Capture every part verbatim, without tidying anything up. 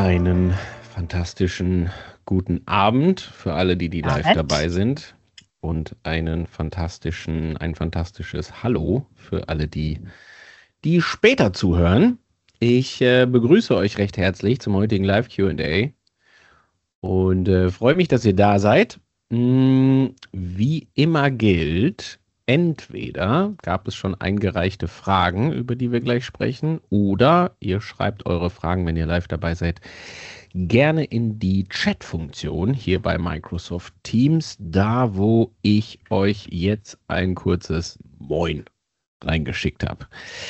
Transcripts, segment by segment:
Einen fantastischen guten Abend für alle, die, die live Abend. dabei sind. Und einen fantastischen, ein fantastisches Hallo für alle, die, die später zuhören. Ich äh, begrüße euch recht herzlich zum heutigen Live-Q und A und äh, freue mich, dass ihr da seid. Mm, wie immer gilt, entweder gab es schon eingereichte Fragen, über die wir gleich sprechen, oder ihr schreibt eure Fragen, wenn ihr live dabei seid, gerne in die Chat-Funktion hier bei Microsoft Teams, da wo ich euch jetzt ein kurzes Moin reingeschickt habe.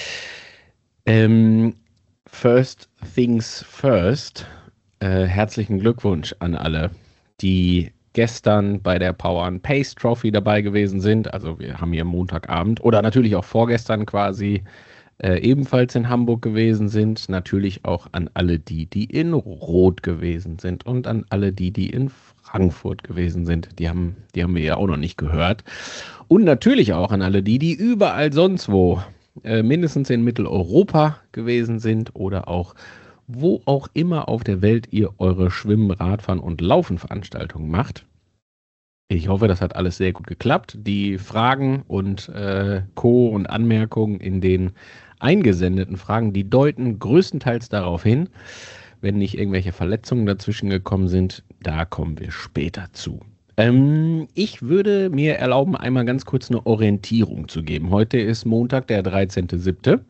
Ähm, first things first. Äh, herzlichen Glückwunsch an alle, die gestern bei der Power and Pace Trophy dabei gewesen sind. Also wir haben hier Montagabend oder natürlich auch vorgestern quasi äh, ebenfalls in Hamburg gewesen sind. Natürlich auch an alle die, die in Rot gewesen sind und an alle die, die in Frankfurt gewesen sind. Die haben, die haben wir ja auch noch nicht gehört. Und natürlich auch an alle die, die überall sonst wo, äh, mindestens in Mitteleuropa gewesen sind oder auch wo auch immer auf der Welt ihr eure Schwimmen, Radfahren und Laufen-Veranstaltungen macht. Ich hoffe, das hat alles sehr gut geklappt. Die Fragen und äh, Co. und Anmerkungen in den eingesendeten Fragen, die deuten größtenteils darauf hin, wenn nicht irgendwelche Verletzungen dazwischen gekommen sind. Da kommen wir später zu. Ähm, ich würde mir erlauben, einmal ganz kurz eine Orientierung zu geben. Heute ist Montag, der dreizehnter siebter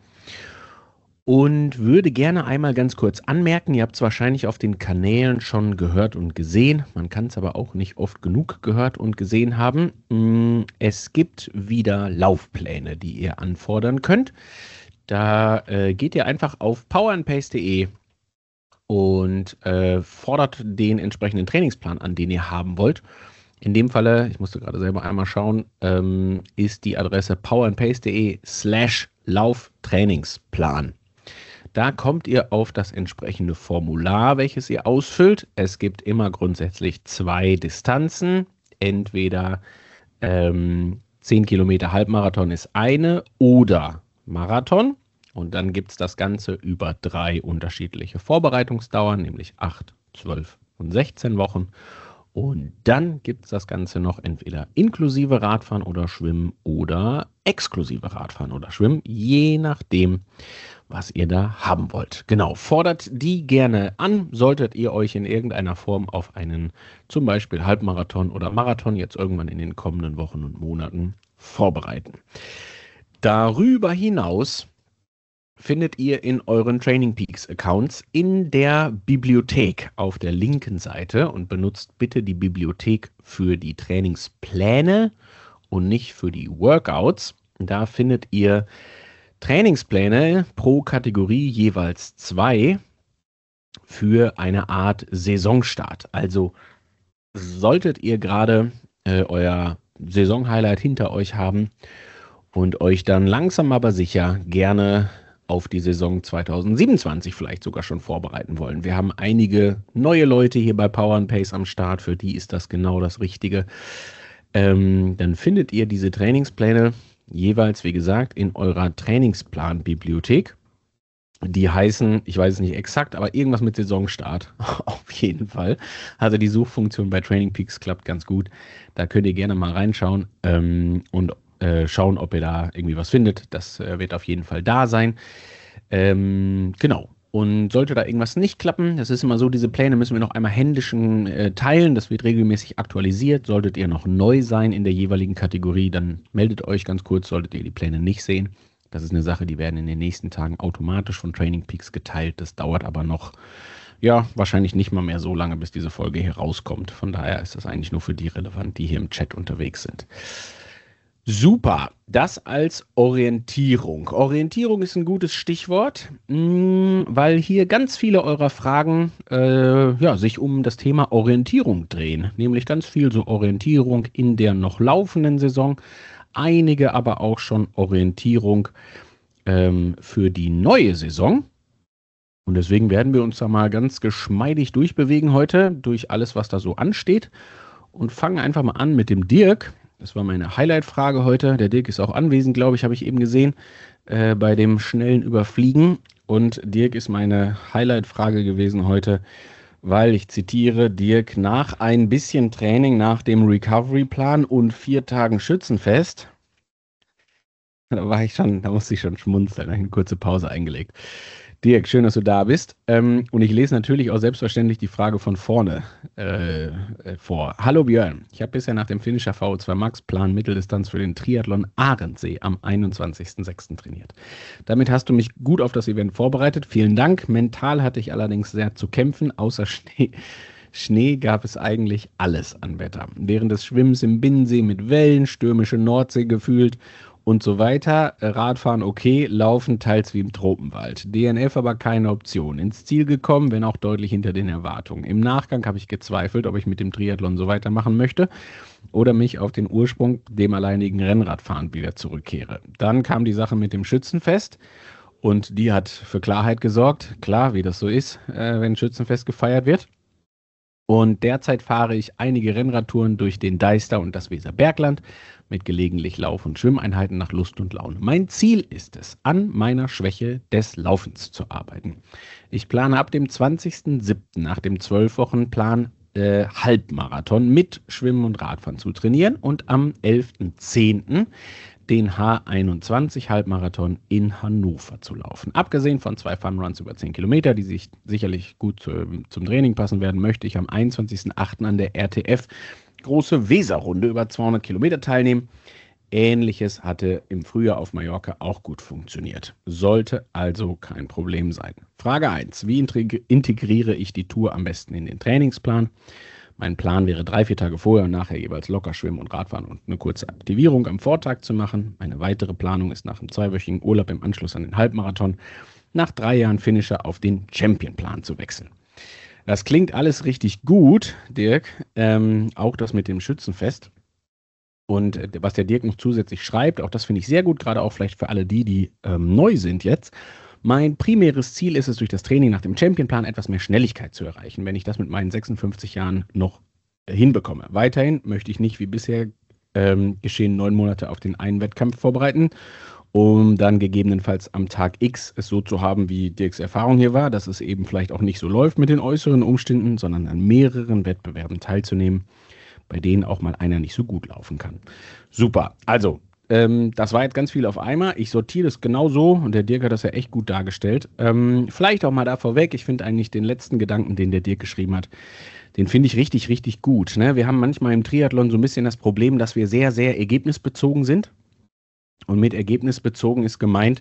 und würde gerne einmal ganz kurz anmerken, ihr habt es wahrscheinlich auf den Kanälen schon gehört und gesehen, man kann es aber auch nicht oft genug gehört und gesehen haben. Es gibt wieder Laufpläne, die ihr anfordern könnt. Da äh, geht ihr einfach auf power and pace punkt de und äh, fordert den entsprechenden Trainingsplan an, den ihr haben wollt. In dem Falle, ich musste gerade selber einmal schauen, ähm, ist die Adresse power and pace punkt de slash Lauftrainingsplan. Da kommt ihr auf das entsprechende Formular, welches ihr ausfüllt. Es gibt immer grundsätzlich zwei Distanzen. Entweder ähm, zehn Kilometer Halbmarathon ist eine oder Marathon. Und dann gibt es das Ganze über drei unterschiedliche Vorbereitungsdauern, nämlich acht, zwölf und sechzehn Wochen. Und dann gibt es das Ganze noch entweder inklusive Radfahren oder Schwimmen oder exklusive Radfahren oder Schwimmen, je nachdem, was ihr da haben wollt. Genau, fordert die gerne an, solltet ihr euch in irgendeiner Form auf einen zum Beispiel Halbmarathon oder Marathon jetzt irgendwann in den kommenden Wochen und Monaten vorbereiten. Darüber hinaus findet ihr in euren Training Peaks Accounts in der Bibliothek auf der linken Seite und benutzt bitte die Bibliothek für die Trainingspläne und nicht für die Workouts. Da findet ihr Trainingspläne pro Kategorie jeweils zwei für eine Art Saisonstart. Also solltet ihr gerade äh, euer Saisonhighlight hinter euch haben und euch dann langsam aber sicher gerne auf die Saison zwanzig siebenundzwanzig vielleicht sogar schon vorbereiten wollen. Wir haben einige neue Leute hier bei Power and Pace am Start, für die ist das genau das Richtige. Ähm, dann findet ihr diese Trainingspläne jeweils, wie gesagt, in eurer Trainingsplan-Bibliothek. Die heißen, ich weiß es nicht exakt, aber irgendwas mit Saisonstart. Auf jeden Fall. Also die Suchfunktion bei Training Peaks klappt ganz gut. Da könnt ihr gerne mal reinschauen ähm, und äh, schauen, ob ihr da irgendwie was findet. Das äh, wird auf jeden Fall da sein. Ähm, genau. Und sollte da irgendwas nicht klappen, das ist immer so, diese Pläne müssen wir noch einmal händisch äh, teilen. Das wird regelmäßig aktualisiert. Solltet ihr noch neu sein in der jeweiligen Kategorie, dann meldet euch ganz kurz, solltet ihr die Pläne nicht sehen. Das ist eine Sache, die werden in den nächsten Tagen automatisch von Training Peaks geteilt. Das dauert aber noch, ja, wahrscheinlich nicht mal mehr so lange, bis diese Folge hier rauskommt. Von daher ist das eigentlich nur für die relevant, die hier im Chat unterwegs sind. Super, das als Orientierung. Orientierung ist ein gutes Stichwort, mh, weil hier ganz viele eurer Fragen äh, ja, sich um das Thema Orientierung drehen. Nämlich ganz viel so Orientierung in der noch laufenden Saison, einige aber auch schon Orientierung ähm, für die neue Saison. Und deswegen werden wir uns da mal ganz geschmeidig durchbewegen heute, durch alles, was da so ansteht. Und fangen einfach mal an mit dem Dirk. Das war meine Highlight-Frage heute. Der Dirk ist auch anwesend, glaube ich, habe ich eben gesehen, äh, bei dem schnellen Überfliegen. Und Dirk ist meine Highlight-Frage gewesen heute, weil ich zitiere Dirk, nach ein bisschen Training nach dem Recovery-Plan und vier Tagen Schützenfest, da war ich schon, da musste ich schon schmunzeln, da habe ich eine kurze Pause eingelegt. Dirk, schön, dass du da bist. Ähm, und ich lese natürlich auch selbstverständlich die Frage von vorne äh, äh, vor. Hallo Björn, ich habe bisher nach dem Finisher V O zwei Max Plan Mitteldistanz für den Triathlon Arendsee am einundzwanzigsten sechsten trainiert. Damit hast du mich gut auf das Event vorbereitet. Vielen Dank. Mental hatte ich allerdings sehr zu kämpfen. Außer Schnee, Schnee gab es eigentlich alles an Wetter. Während des Schwimmens im Binnensee mit Wellen, stürmische Nordsee gefühlt und so weiter. Radfahren okay, Laufen teils wie im Tropenwald. D N F aber keine Option. Ins Ziel gekommen, wenn auch deutlich hinter den Erwartungen. Im Nachgang habe ich gezweifelt, ob ich mit dem Triathlon so weitermachen möchte oder mich auf den Ursprung, dem alleinigen Rennradfahren, wieder zurückkehre. Dann kam die Sache mit dem Schützenfest und die hat für Klarheit gesorgt. Klar, wie das so ist, äh, wenn Schützenfest gefeiert wird. Und derzeit fahre ich einige Rennradtouren durch den Deister und das Weserbergland mit gelegentlich Lauf- und Schwimmeinheiten nach Lust und Laune. Mein Ziel ist es, an meiner Schwäche des Laufens zu arbeiten. Ich plane ab dem zwanzigsten siebten nach dem zwölf-Wochen-Plan äh, Halbmarathon mit Schwimmen und Radfahren zu trainieren und am elften zehnten den H einundzwanzig Halbmarathon in Hannover zu laufen. Abgesehen von zwei Funruns über zehn Kilometer, die sich sicherlich gut zu, zum Training passen werden, möchte ich am einundzwanzigsten achten an der R T F Große Weserrunde über zweihundert Kilometer teilnehmen. Ähnliches hatte im Frühjahr auf Mallorca auch gut funktioniert. Sollte also kein Problem sein. Frage eins. Wie integriere ich die Tour am besten in den Trainingsplan? Mein Plan wäre, drei, vier Tage vorher und nachher jeweils locker schwimmen und Radfahren und eine kurze Aktivierung am Vortag zu machen. Meine weitere Planung ist nach einem zweiwöchigen Urlaub im Anschluss an den Halbmarathon nach drei Jahren Finisher auf den Champion-Plan zu wechseln. Das klingt alles richtig gut, Dirk, ähm, auch das mit dem Schützenfest. Und äh, was der Dirk noch zusätzlich schreibt, auch das finde ich sehr gut, gerade auch vielleicht für alle die, die ähm, neu sind jetzt. Mein primäres Ziel ist es, durch das Training nach dem Championplan etwas mehr Schnelligkeit zu erreichen, wenn ich das mit meinen sechsundfünfzig Jahren noch äh, hinbekomme. Weiterhin möchte ich nicht wie bisher ähm, geschehen neun Monate auf den einen Wettkampf vorbereiten, um dann gegebenenfalls am Tag X es so zu haben, wie Dirks Erfahrung hier war, dass es eben vielleicht auch nicht so läuft mit den äußeren Umständen, sondern an mehreren Wettbewerben teilzunehmen, bei denen auch mal einer nicht so gut laufen kann. Super, also ähm, das war jetzt ganz viel auf einmal. Ich sortiere das genau so und der Dirk hat das ja echt gut dargestellt. Ähm, vielleicht auch mal da vorweg, ich finde eigentlich den letzten Gedanken, den der Dirk geschrieben hat, den finde ich richtig, richtig gut. Ne? Wir haben manchmal im Triathlon so ein bisschen das Problem, dass wir sehr, sehr ergebnisbezogen sind. Und mit ergebnisbezogen ist gemeint,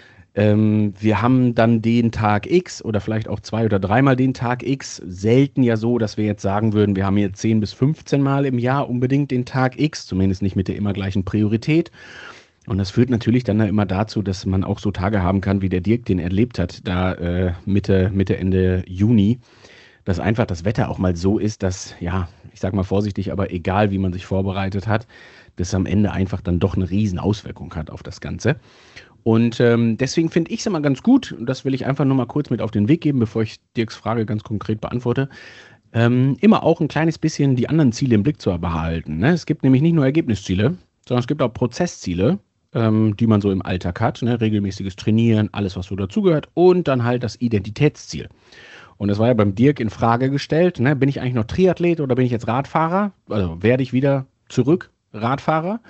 ähm, wir haben dann den Tag X oder vielleicht auch zwei oder dreimal den Tag X. Selten ja so, dass wir jetzt sagen würden, wir haben hier zehn bis fünfzehn Mal im Jahr unbedingt den Tag X, zumindest nicht mit der immer gleichen Priorität. Und das führt natürlich dann immer dazu, dass man auch so Tage haben kann, wie der Dirk den erlebt hat, da äh, Mitte, Mitte, Ende Juni, dass einfach das Wetter auch mal so ist, dass, ja, ich sag mal vorsichtig, aber egal wie man sich vorbereitet hat, das am Ende einfach dann doch eine riesen Auswirkung hat auf das Ganze. Und ähm, deswegen finde ich es immer ganz gut, und das will ich einfach nur mal kurz mit auf den Weg geben, bevor ich Dirks Frage ganz konkret beantworte, ähm, immer auch ein kleines bisschen die anderen Ziele im Blick zu behalten. Ne? Es gibt nämlich nicht nur Ergebnisziele, sondern es gibt auch Prozessziele, ähm, die man so im Alltag hat, ne? Regelmäßiges Trainieren, alles, was so dazugehört, und dann halt das Identitätsziel. Und das war ja beim Dirk in Frage gestellt, ne? Bin ich eigentlich noch Triathlet oder bin ich jetzt Radfahrer? Also werde ich wieder zurück Radfahrer?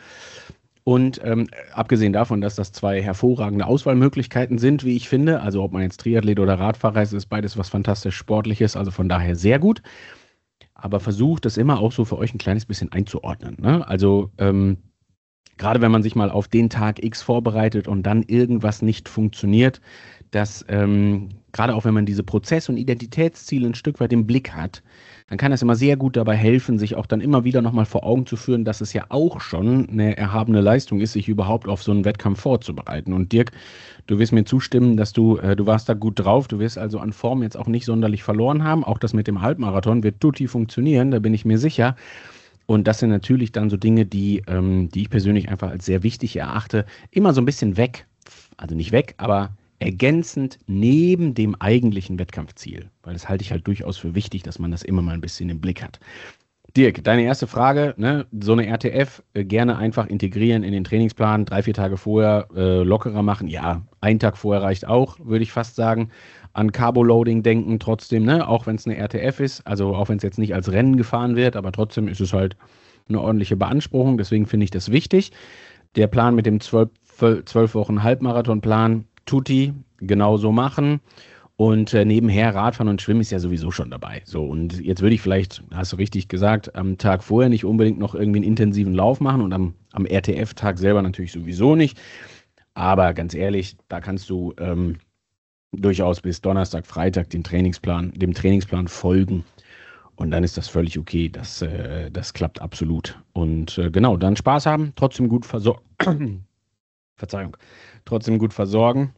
Und ähm, abgesehen davon, dass das zwei hervorragende Auswahlmöglichkeiten sind, wie ich finde, also ob man jetzt Triathlet oder Radfahrer ist, ist beides was fantastisch Sportliches, also von daher sehr gut. Aber versucht das immer auch so für euch ein kleines bisschen einzuordnen. Ne? Also ähm, gerade wenn man sich mal auf den Tag X vorbereitet und dann irgendwas nicht funktioniert, dass ähm, gerade auch wenn man diese Prozess- und Identitätsziele ein Stück weit im Blick hat, dann kann das immer sehr gut dabei helfen, sich auch dann immer wieder nochmal vor Augen zu führen, dass es ja auch schon eine erhabene Leistung ist, sich überhaupt auf so einen Wettkampf vorzubereiten. Und Dirk, du wirst mir zustimmen, dass du, äh, du warst da gut drauf, du wirst also an Form jetzt auch nicht sonderlich verloren haben. Auch das mit dem Halbmarathon wird tutti funktionieren, da bin ich mir sicher. Und das sind natürlich dann so Dinge, die, ähm, die ich persönlich einfach als sehr wichtig erachte, immer so ein bisschen weg, also nicht weg, aber ergänzend neben dem eigentlichen Wettkampfziel. Weil das halte ich halt durchaus für wichtig, dass man das immer mal ein bisschen im Blick hat. Dirk, deine erste Frage, ne? So eine R T F äh, gerne einfach integrieren in den Trainingsplan, drei, vier Tage vorher äh, lockerer machen. Ja, ein Tag vorher reicht auch, würde ich fast sagen. An Carbo-Loading denken trotzdem, ne? Auch wenn es eine R T F ist, also auch wenn es jetzt nicht als Rennen gefahren wird, aber trotzdem ist es halt eine ordentliche Beanspruchung. Deswegen finde ich das wichtig. Der Plan mit dem zwölf, zwölf Wochen Halbmarathonplan, tutti, genauso machen. Und äh, nebenher Radfahren und Schwimmen ist ja sowieso schon dabei. So, und jetzt würde ich vielleicht, hast du richtig gesagt, am Tag vorher nicht unbedingt noch irgendwie einen intensiven Lauf machen und am, am R T F-Tag selber natürlich sowieso nicht. Aber ganz ehrlich, da kannst du ähm, durchaus bis Donnerstag, Freitag den Trainingsplan, dem Trainingsplan folgen. Und dann ist das völlig okay. Das, äh, das klappt absolut. Und äh, genau, dann Spaß haben, trotzdem gut versorgen. Verzeihung, trotzdem gut versorgen.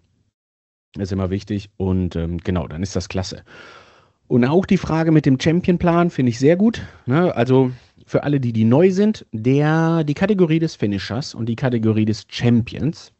Ist immer wichtig und ähm, genau, dann ist das klasse. Und auch die Frage mit dem Champion-Plan finde ich sehr gut. Ne? Also für alle, die, die neu sind, der, die Kategorie des Finishers und die Kategorie des Champions,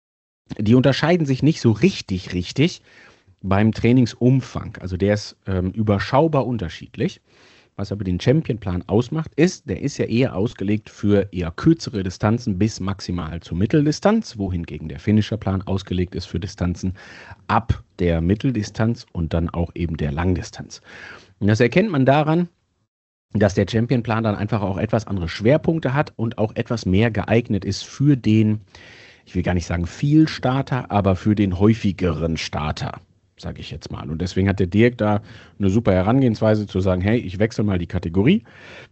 die unterscheiden sich nicht so richtig, richtig beim Trainingsumfang. Also der ist ähm, überschaubar unterschiedlich. Was aber den Champion-Plan ausmacht, ist, der ist ja eher ausgelegt für eher kürzere Distanzen bis maximal zur Mitteldistanz, wohingegen der Finisher-Plan ausgelegt ist für Distanzen ab der Mitteldistanz und dann auch eben der Langdistanz. Und das erkennt man daran, dass der Champion-Plan dann einfach auch etwas andere Schwerpunkte hat und auch etwas mehr geeignet ist für den, ich will gar nicht sagen viel Starter, aber für den häufigeren Starter, sage ich jetzt mal. Und deswegen hat der Dirk da eine super Herangehensweise zu sagen, hey, ich wechsle mal die Kategorie.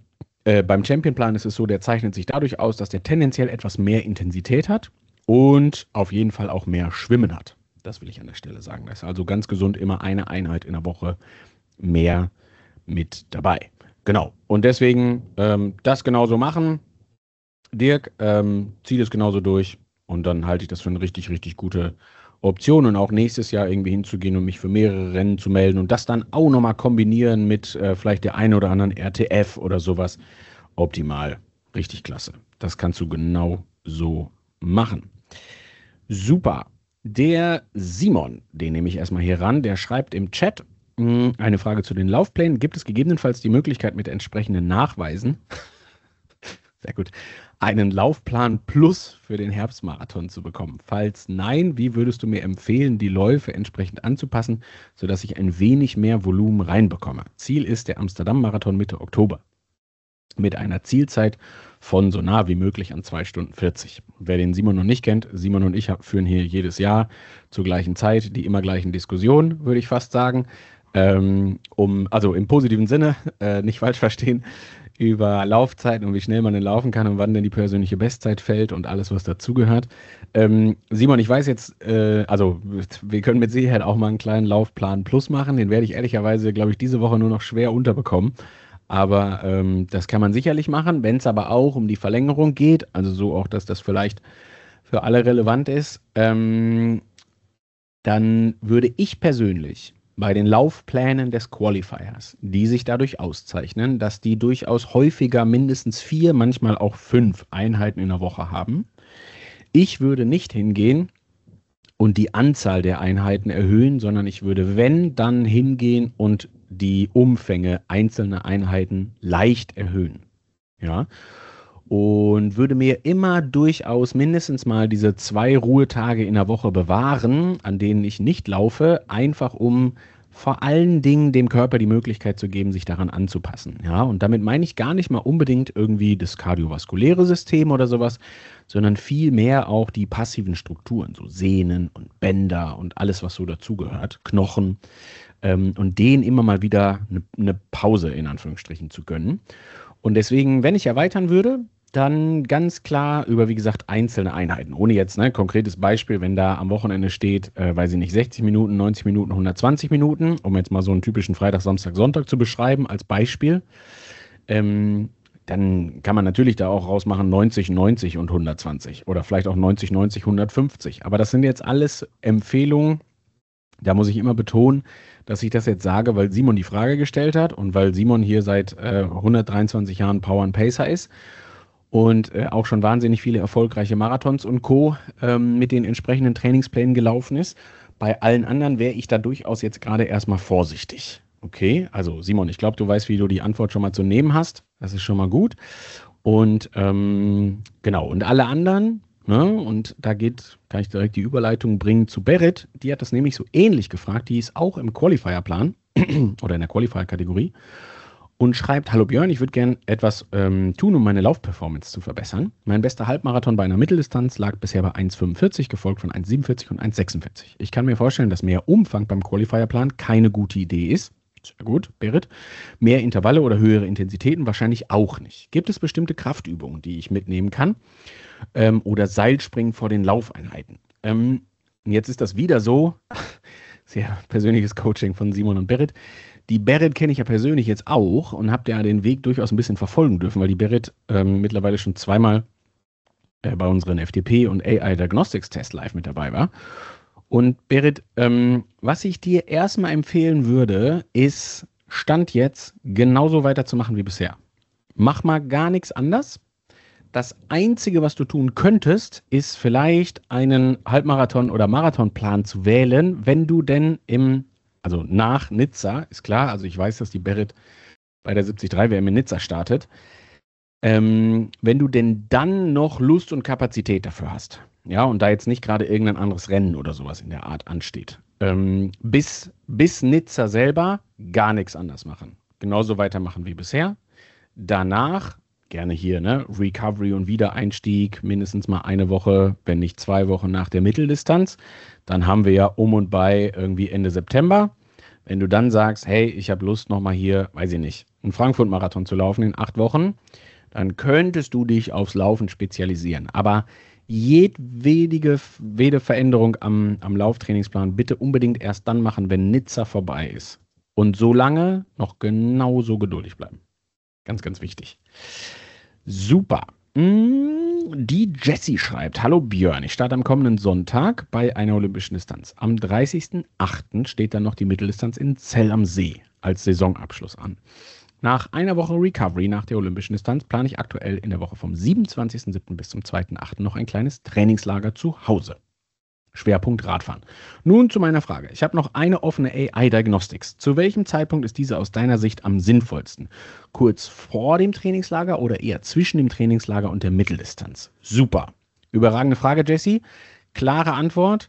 Äh, beim Champion-Plan ist es so, der zeichnet sich dadurch aus, dass der tendenziell etwas mehr Intensität hat und auf jeden Fall auch mehr Schwimmen hat. Das will ich an der Stelle sagen. Da ist also ganz gesund immer eine Einheit in der Woche mehr mit dabei. Genau. Und deswegen ähm, das genauso machen. Dirk, ähm, zieh das genauso durch und dann halte ich das für eine richtig, richtig gute Option und auch nächstes Jahr irgendwie hinzugehen und mich für mehrere Rennen zu melden und das dann auch nochmal kombinieren mit äh, vielleicht der einen oder anderen R T F oder sowas. Optimal. Richtig klasse. Das kannst du genau so machen. Super. Der Simon, den nehme ich erstmal hier ran, der schreibt im Chat mh, eine Frage zu den Laufplänen. Gibt es gegebenenfalls die Möglichkeit mit entsprechenden Nachweisen, sehr gut, einen Laufplan plus für den Herbstmarathon zu bekommen? Falls nein, wie würdest du mir empfehlen, die Läufe entsprechend anzupassen, sodass ich ein wenig mehr Volumen reinbekomme? Ziel ist der Amsterdam-Marathon Mitte Oktober mit einer Zielzeit von so nah wie möglich an zwei Stunden vierzig. Wer den Simon noch nicht kennt, Simon und ich führen hier jedes Jahr zur gleichen Zeit die immer gleichen Diskussionen, würde ich fast sagen. Ähm, um, also im positiven Sinne, äh, nicht falsch verstehen, über Laufzeiten und wie schnell man denn laufen kann und wann denn die persönliche Bestzeit fällt und alles, was dazugehört. Ähm, Simon, ich weiß jetzt, äh, also wir können mit Sicherheit auch mal einen kleinen Laufplan Plus machen. Den werde ich ehrlicherweise, glaube ich, diese Woche nur noch schwer unterbekommen. Aber ähm, das kann man sicherlich machen, wenn es aber auch um die Verlängerung geht, also so auch, dass das vielleicht für alle relevant ist, ähm, dann würde ich persönlich bei den Laufplänen des Qualifiers, die sich dadurch auszeichnen, dass die durchaus häufiger mindestens vier, manchmal auch fünf Einheiten in der Woche haben. Ich würde nicht hingehen und die Anzahl der Einheiten erhöhen, sondern ich würde, wenn, dann hingehen und die Umfänge einzelner Einheiten leicht erhöhen. Ja. Und würde mir immer durchaus mindestens mal diese zwei Ruhetage in der Woche bewahren, an denen ich nicht laufe, einfach um vor allen Dingen dem Körper die Möglichkeit zu geben, sich daran anzupassen. Ja, und damit meine ich gar nicht mal unbedingt irgendwie das kardiovaskuläre System oder sowas, sondern vielmehr auch die passiven Strukturen, so Sehnen und Bänder und alles, was so dazugehört, Knochen, ähm, und denen immer mal wieder eine, eine Pause in Anführungsstrichen zu gönnen. Und deswegen, wenn ich erweitern würde, dann ganz klar über, wie gesagt, einzelne Einheiten. Ohne jetzt, ne, konkretes Beispiel, wenn da am Wochenende steht, äh, weiß ich nicht, sechzig Minuten, neunzig Minuten, hundertzwanzig Minuten, um jetzt mal so einen typischen Freitag, Samstag, Sonntag zu beschreiben als Beispiel, ähm, dann kann man natürlich da auch rausmachen neunzig, neunzig und hundertzwanzig oder vielleicht auch neunzig, neunzig, hundertfünfzig. Aber das sind jetzt alles Empfehlungen. Da muss ich immer betonen, dass ich das jetzt sage, weil Simon die Frage gestellt hat und weil Simon hier seit äh, hundertdreiundzwanzig Jahren Power and Pacer ist und äh, auch schon wahnsinnig viele erfolgreiche Marathons und Co. Ähm, mit den entsprechenden Trainingsplänen gelaufen ist. Bei allen anderen wäre ich da durchaus jetzt gerade erstmal vorsichtig. Okay, also Simon, ich glaube, du weißt, wie du die Antwort schon mal zu nehmen hast. Das ist schon mal gut. Und ähm, genau, und alle anderen, ne, und da geht, kann ich direkt die Überleitung bringen zu Berit. Die hat das nämlich so ähnlich gefragt. Die ist auch im Qualifier-Plan oder in der Qualifier-Kategorie und schreibt: Hallo Björn, ich würde gern etwas ähm, tun, um meine Laufperformance zu verbessern. Mein bester Halbmarathon bei einer Mitteldistanz lag bisher bei eins Komma fünfundvierzig, gefolgt von eins Komma siebenundvierzig und eins Komma sechsundvierzig. Ich kann mir vorstellen, dass mehr Umfang beim Qualifier-Plan keine gute Idee ist. Sehr gut, Berit. Mehr Intervalle oder höhere Intensitäten wahrscheinlich auch nicht. Gibt es bestimmte Kraftübungen, die ich mitnehmen kann? Ähm, oder Seilspringen vor den Laufeinheiten? Ähm, jetzt ist das wieder so, sehr persönliches Coaching von Simon und Berit. Die Berit kenne ich ja persönlich jetzt auch und habe ja den Weg durchaus ein bisschen verfolgen dürfen, weil die Berit ähm, mittlerweile schon zweimal äh, bei unseren F T P und A I Diagnostics Test live mit dabei war. Und Berit, ähm, was ich dir erstmal empfehlen würde, ist, Stand jetzt genauso weiterzumachen wie bisher. Mach mal gar nichts anders. Das Einzige, was du tun könntest, ist vielleicht einen Halbmarathon- oder Marathonplan zu wählen, wenn du denn im, also nach Nizza, ist klar, also ich weiß, dass die Berit bei der siebzig drei W M in Nizza startet, ähm, wenn du denn dann noch Lust und Kapazität dafür hast. Ja, und da jetzt nicht gerade irgendein anderes Rennen oder sowas in der Art ansteht. Ähm, bis, bis Nizza selber gar nichts anders machen. Genauso weitermachen wie bisher. Danach gerne hier, ne? Recovery und Wiedereinstieg, mindestens mal eine Woche, wenn nicht zwei Wochen nach der Mitteldistanz. Dann haben wir ja um und bei irgendwie Ende September. Wenn du dann sagst, hey, ich habe Lust nochmal hier, weiß ich nicht, einen Frankfurt-Marathon zu laufen in acht Wochen, dann könntest du dich aufs Laufen spezialisieren. Aber jedwede jede Veränderung am, am Lauftrainingsplan bitte unbedingt erst dann machen, wenn Nizza vorbei ist. Und solange noch genauso geduldig bleiben. Ganz, ganz wichtig. Super. Mm, Die Jessie schreibt: Hallo Björn, ich starte am kommenden Sonntag bei einer olympischen Distanz. Am dreißigsten achten steht dann noch die Mitteldistanz in Zell am See als Saisonabschluss an. Nach einer Woche Recovery nach der olympischen Distanz plane ich aktuell in der Woche vom siebenundzwanzigsten siebten bis zum zweiten achten noch ein kleines Trainingslager zu Hause. Schwerpunkt Radfahren. Nun zu meiner Frage. Ich habe noch eine offene A I Diagnostics. Zu welchem Zeitpunkt ist diese aus deiner Sicht am sinnvollsten? Kurz vor dem Trainingslager oder eher zwischen dem Trainingslager und der Mitteldistanz? Super. Überragende Frage, Jessie. Klare Antwort.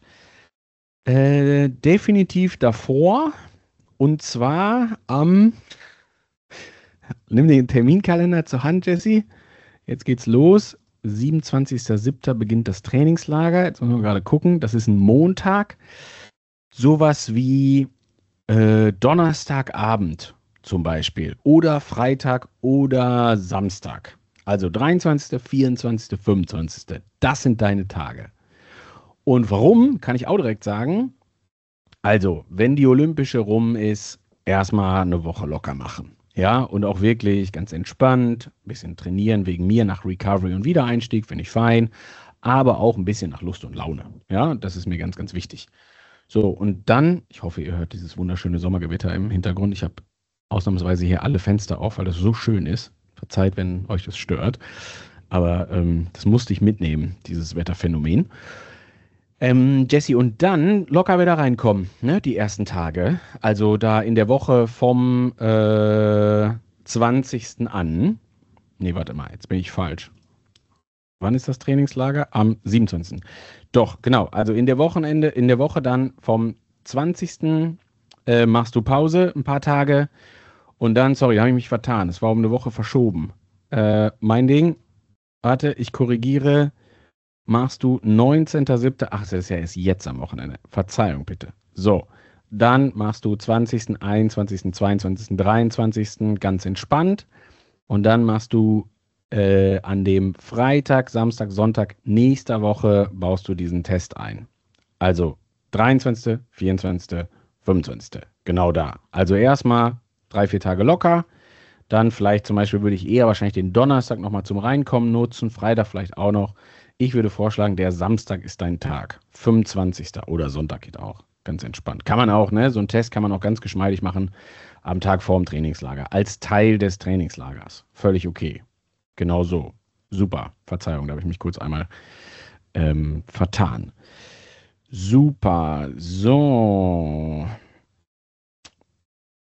Äh, definitiv davor. Und zwar am... Nimm den Terminkalender zur Hand, Jessie. Jetzt geht's los. siebenundzwanzigster siebter beginnt das Trainingslager. Jetzt müssen wir gerade gucken. Das ist ein Montag. Sowas wie äh, Donnerstagabend zum Beispiel. Oder Freitag oder Samstag. Also dreiundzwanzigster, vierundzwanzigster, fünfundzwanzigster Das sind deine Tage. Und warum, kann ich auch direkt sagen. Also, wenn die Olympische rum ist, erstmal eine Woche locker machen. Ja, und auch wirklich ganz entspannt, ein bisschen trainieren wegen mir nach Recovery und Wiedereinstieg, finde ich fein, aber auch ein bisschen nach Lust und Laune. Ja, das ist mir ganz, ganz wichtig. So, und dann, ich hoffe, ihr hört dieses wunderschöne Sommergewitter im Hintergrund. Ich habe ausnahmsweise hier alle Fenster auf, weil das so schön ist. Verzeiht, wenn euch das stört. Aber ähm, das musste ich mitnehmen, dieses Wetterphänomen. Ähm, Jesse, und dann locker wieder reinkommen, ne, die ersten Tage. Also da in der Woche vom äh, zwanzigsten an. Nee, warte mal, jetzt bin ich falsch. Wann ist das Trainingslager? Am siebenundzwanzigsten Doch, genau. Also in der Wochenende, in der Woche dann vom zwanzigsten Äh, machst du Pause, ein paar Tage. Und dann, sorry, da habe ich mich vertan. Es war um eine Woche verschoben. Äh, mein Ding, warte, ich korrigiere. Machst du neunzehnter siebter Ach, das ist ja erst jetzt am Wochenende. Verzeihung bitte. So, dann machst du zwanzigsten, einundzwanzigsten, zweiundzwanzigsten, dreiundzwanzigsten ganz entspannt. Und dann machst du äh, an dem Freitag, Samstag, Sonntag nächster Woche baust du diesen Test ein. Also dreiundzwanzigsten, vierundzwanzigsten, fünfundzwanzigsten Genau da. Also erstmal drei, vier Tage locker. Dann vielleicht zum Beispiel würde ich eher wahrscheinlich den Donnerstag nochmal zum Reinkommen nutzen, Freitag vielleicht auch noch. Ich würde vorschlagen, der Samstag ist dein Tag. fünfundzwanzigsten Oder Sonntag geht auch. Ganz entspannt. Kann man auch, ne? So einen Test kann man auch ganz geschmeidig machen am Tag vorm Trainingslager. Als Teil des Trainingslagers. Völlig okay. Genau so. Super. Verzeihung, da habe ich mich kurz einmal ähm, vertan. Super. So.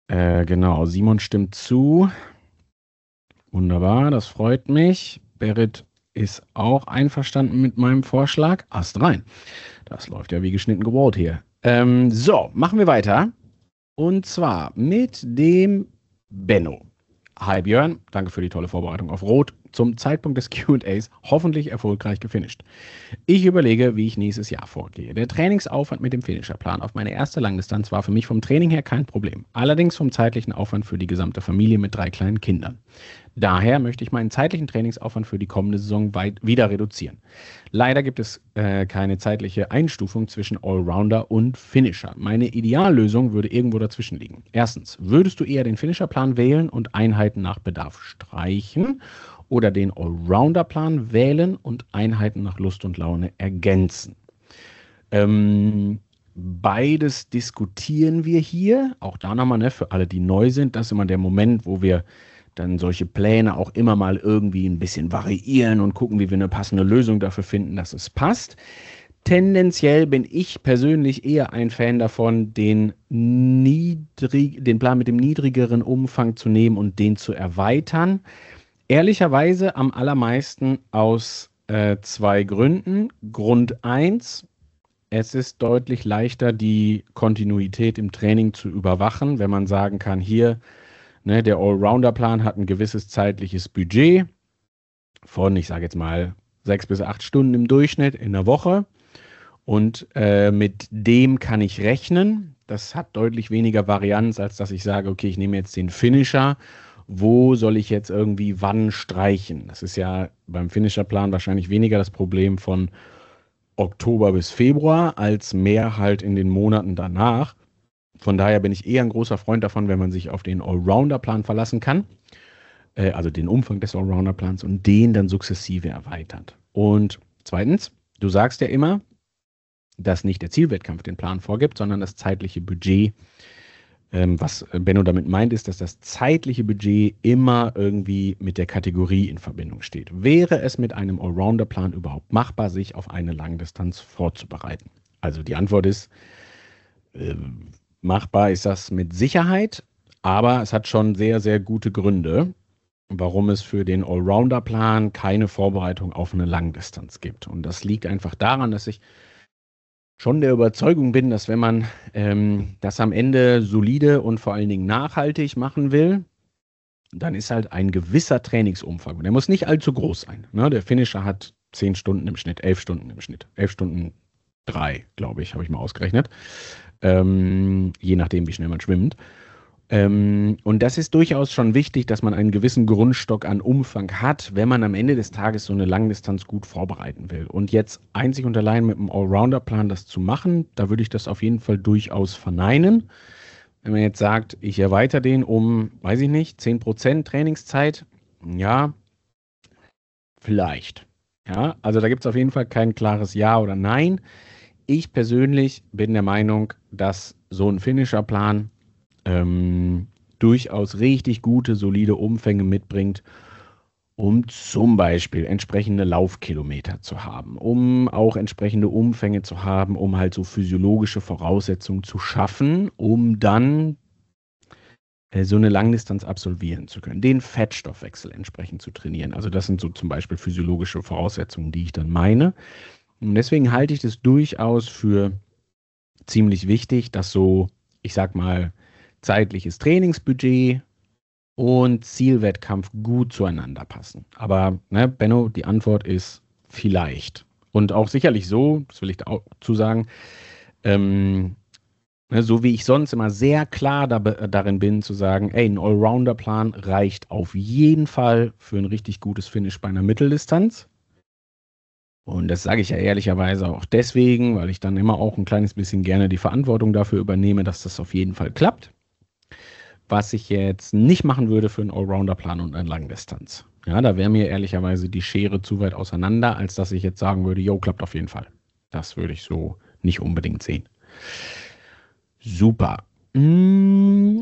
Äh, genau, Simon stimmt zu. Wunderbar, das freut mich. Berit ist auch einverstanden mit meinem Vorschlag. Ast rein. Das läuft ja wie geschnitten Brot hier. Ähm, so, machen wir weiter. Und zwar mit dem Benno. Hi Björn, danke für die tolle Vorbereitung auf Rot. Zum Zeitpunkt des Q und As hoffentlich erfolgreich gefinisht. Ich überlege, wie ich nächstes Jahr vorgehe. Der Trainingsaufwand mit dem Finisherplan auf meine erste Langdistanz war für mich vom Training her kein Problem. Allerdings vom zeitlichen Aufwand für die gesamte Familie mit drei kleinen Kindern. Daher möchte ich meinen zeitlichen Trainingsaufwand für die kommende Saison weit wieder reduzieren. Leider gibt es äh, keine zeitliche Einstufung zwischen Allrounder und Finisher. Meine Ideallösung würde irgendwo dazwischen liegen. Erstens, würdest du eher den Finisherplan wählen und Einheiten nach Bedarf streichen oder den Allrounder-Plan wählen und Einheiten nach Lust und Laune ergänzen? Ähm, beides diskutieren wir hier. Auch da nochmal, ne, für alle, die neu sind, das ist immer der Moment, wo wir dann solche Pläne auch immer mal irgendwie ein bisschen variieren und gucken, wie wir eine passende Lösung dafür finden, dass es passt. Tendenziell bin ich persönlich eher ein Fan davon, den, niedrig, den Plan mit dem niedrigeren Umfang zu nehmen und den zu erweitern. Ehrlicherweise am allermeisten aus äh, zwei Gründen. Grund eins, es ist deutlich leichter, die Kontinuität im Training zu überwachen, wenn man sagen kann, hier, ne, der Allrounder-Plan hat ein gewisses zeitliches Budget von, ich sage jetzt mal, sechs bis acht Stunden im Durchschnitt in der Woche. Und äh, mit dem kann ich rechnen. Das hat deutlich weniger Varianz, als dass ich sage, okay, ich nehme jetzt den Finisher. Wo soll ich jetzt irgendwie wann streichen? Das ist ja beim Finisher-Plan wahrscheinlich weniger das Problem von Oktober bis Februar, als mehr halt in den Monaten danach. Von daher bin ich eher ein großer Freund davon, wenn man sich auf den Allrounder-Plan verlassen kann, äh, also den Umfang des Allrounder-Plans und den dann sukzessive erweitert. Und zweitens, du sagst ja immer, dass nicht der Zielwettkampf den Plan vorgibt, sondern das zeitliche Budget. Ähm, was Benno damit meint, ist, dass das zeitliche Budget immer irgendwie mit der Kategorie in Verbindung steht. Wäre es mit einem Allrounder-Plan überhaupt machbar, sich auf eine Langdistanz vorzubereiten? Also die Antwort ist, äh, machbar ist das mit Sicherheit, aber es hat schon sehr, sehr gute Gründe, warum es für den Allrounder-Plan keine Vorbereitung auf eine Langdistanz gibt. Und das liegt einfach daran, dass ich schon der Überzeugung bin, dass wenn man ähm, das am Ende solide und vor allen Dingen nachhaltig machen will, dann ist halt ein gewisser Trainingsumfang. Und der muss nicht allzu groß sein. Ne? Der Finisher hat zehn Stunden im Schnitt, elf Stunden im Schnitt. elf Stunden drei, glaube ich, habe ich mal ausgerechnet. Ähm, je nachdem, wie schnell man schwimmt. Ähm, und das ist durchaus schon wichtig, dass man einen gewissen Grundstock an Umfang hat, wenn man am Ende des Tages so eine Langdistanz gut vorbereiten will. Und jetzt einzig und allein mit einem Allrounder-Plan das zu machen, da würde ich das auf jeden Fall durchaus verneinen. Wenn man jetzt sagt, ich erweitere den um, weiß ich nicht, zehn Prozent Trainingszeit, ja, vielleicht. Ja, also da gibt es auf jeden Fall kein klares Ja oder Nein. Ich persönlich bin der Meinung, dass so ein Finisher-Plan ähm, durchaus richtig gute, solide Umfänge mitbringt, um zum Beispiel entsprechende Laufkilometer zu haben, um auch entsprechende Umfänge zu haben, um halt so physiologische Voraussetzungen zu schaffen, um dann äh, so eine Langdistanz absolvieren zu können, den Fettstoffwechsel entsprechend zu trainieren. Also das sind so zum Beispiel physiologische Voraussetzungen, die ich dann meine. Und deswegen halte ich das durchaus für ziemlich wichtig, dass so, ich sag mal, zeitliches Trainingsbudget und Zielwettkampf gut zueinander passen. Aber, ne, Benno, die Antwort ist vielleicht. Und auch sicherlich so, das will ich da auch zu sagen, ähm, ne, so wie ich sonst immer sehr klar da, darin bin, zu sagen, ey, ein Allrounder-Plan reicht auf jeden Fall für ein richtig gutes Finish bei einer Mitteldistanz. Und das sage ich ja ehrlicherweise auch deswegen, weil ich dann immer auch ein kleines bisschen gerne die Verantwortung dafür übernehme, dass das auf jeden Fall klappt. Was ich jetzt nicht machen würde für einen Allrounder-Plan und eine Langdistanz. Ja, da wäre mir ehrlicherweise die Schere zu weit auseinander, als dass ich jetzt sagen würde, jo, klappt auf jeden Fall. Das würde ich so nicht unbedingt sehen. Super. Den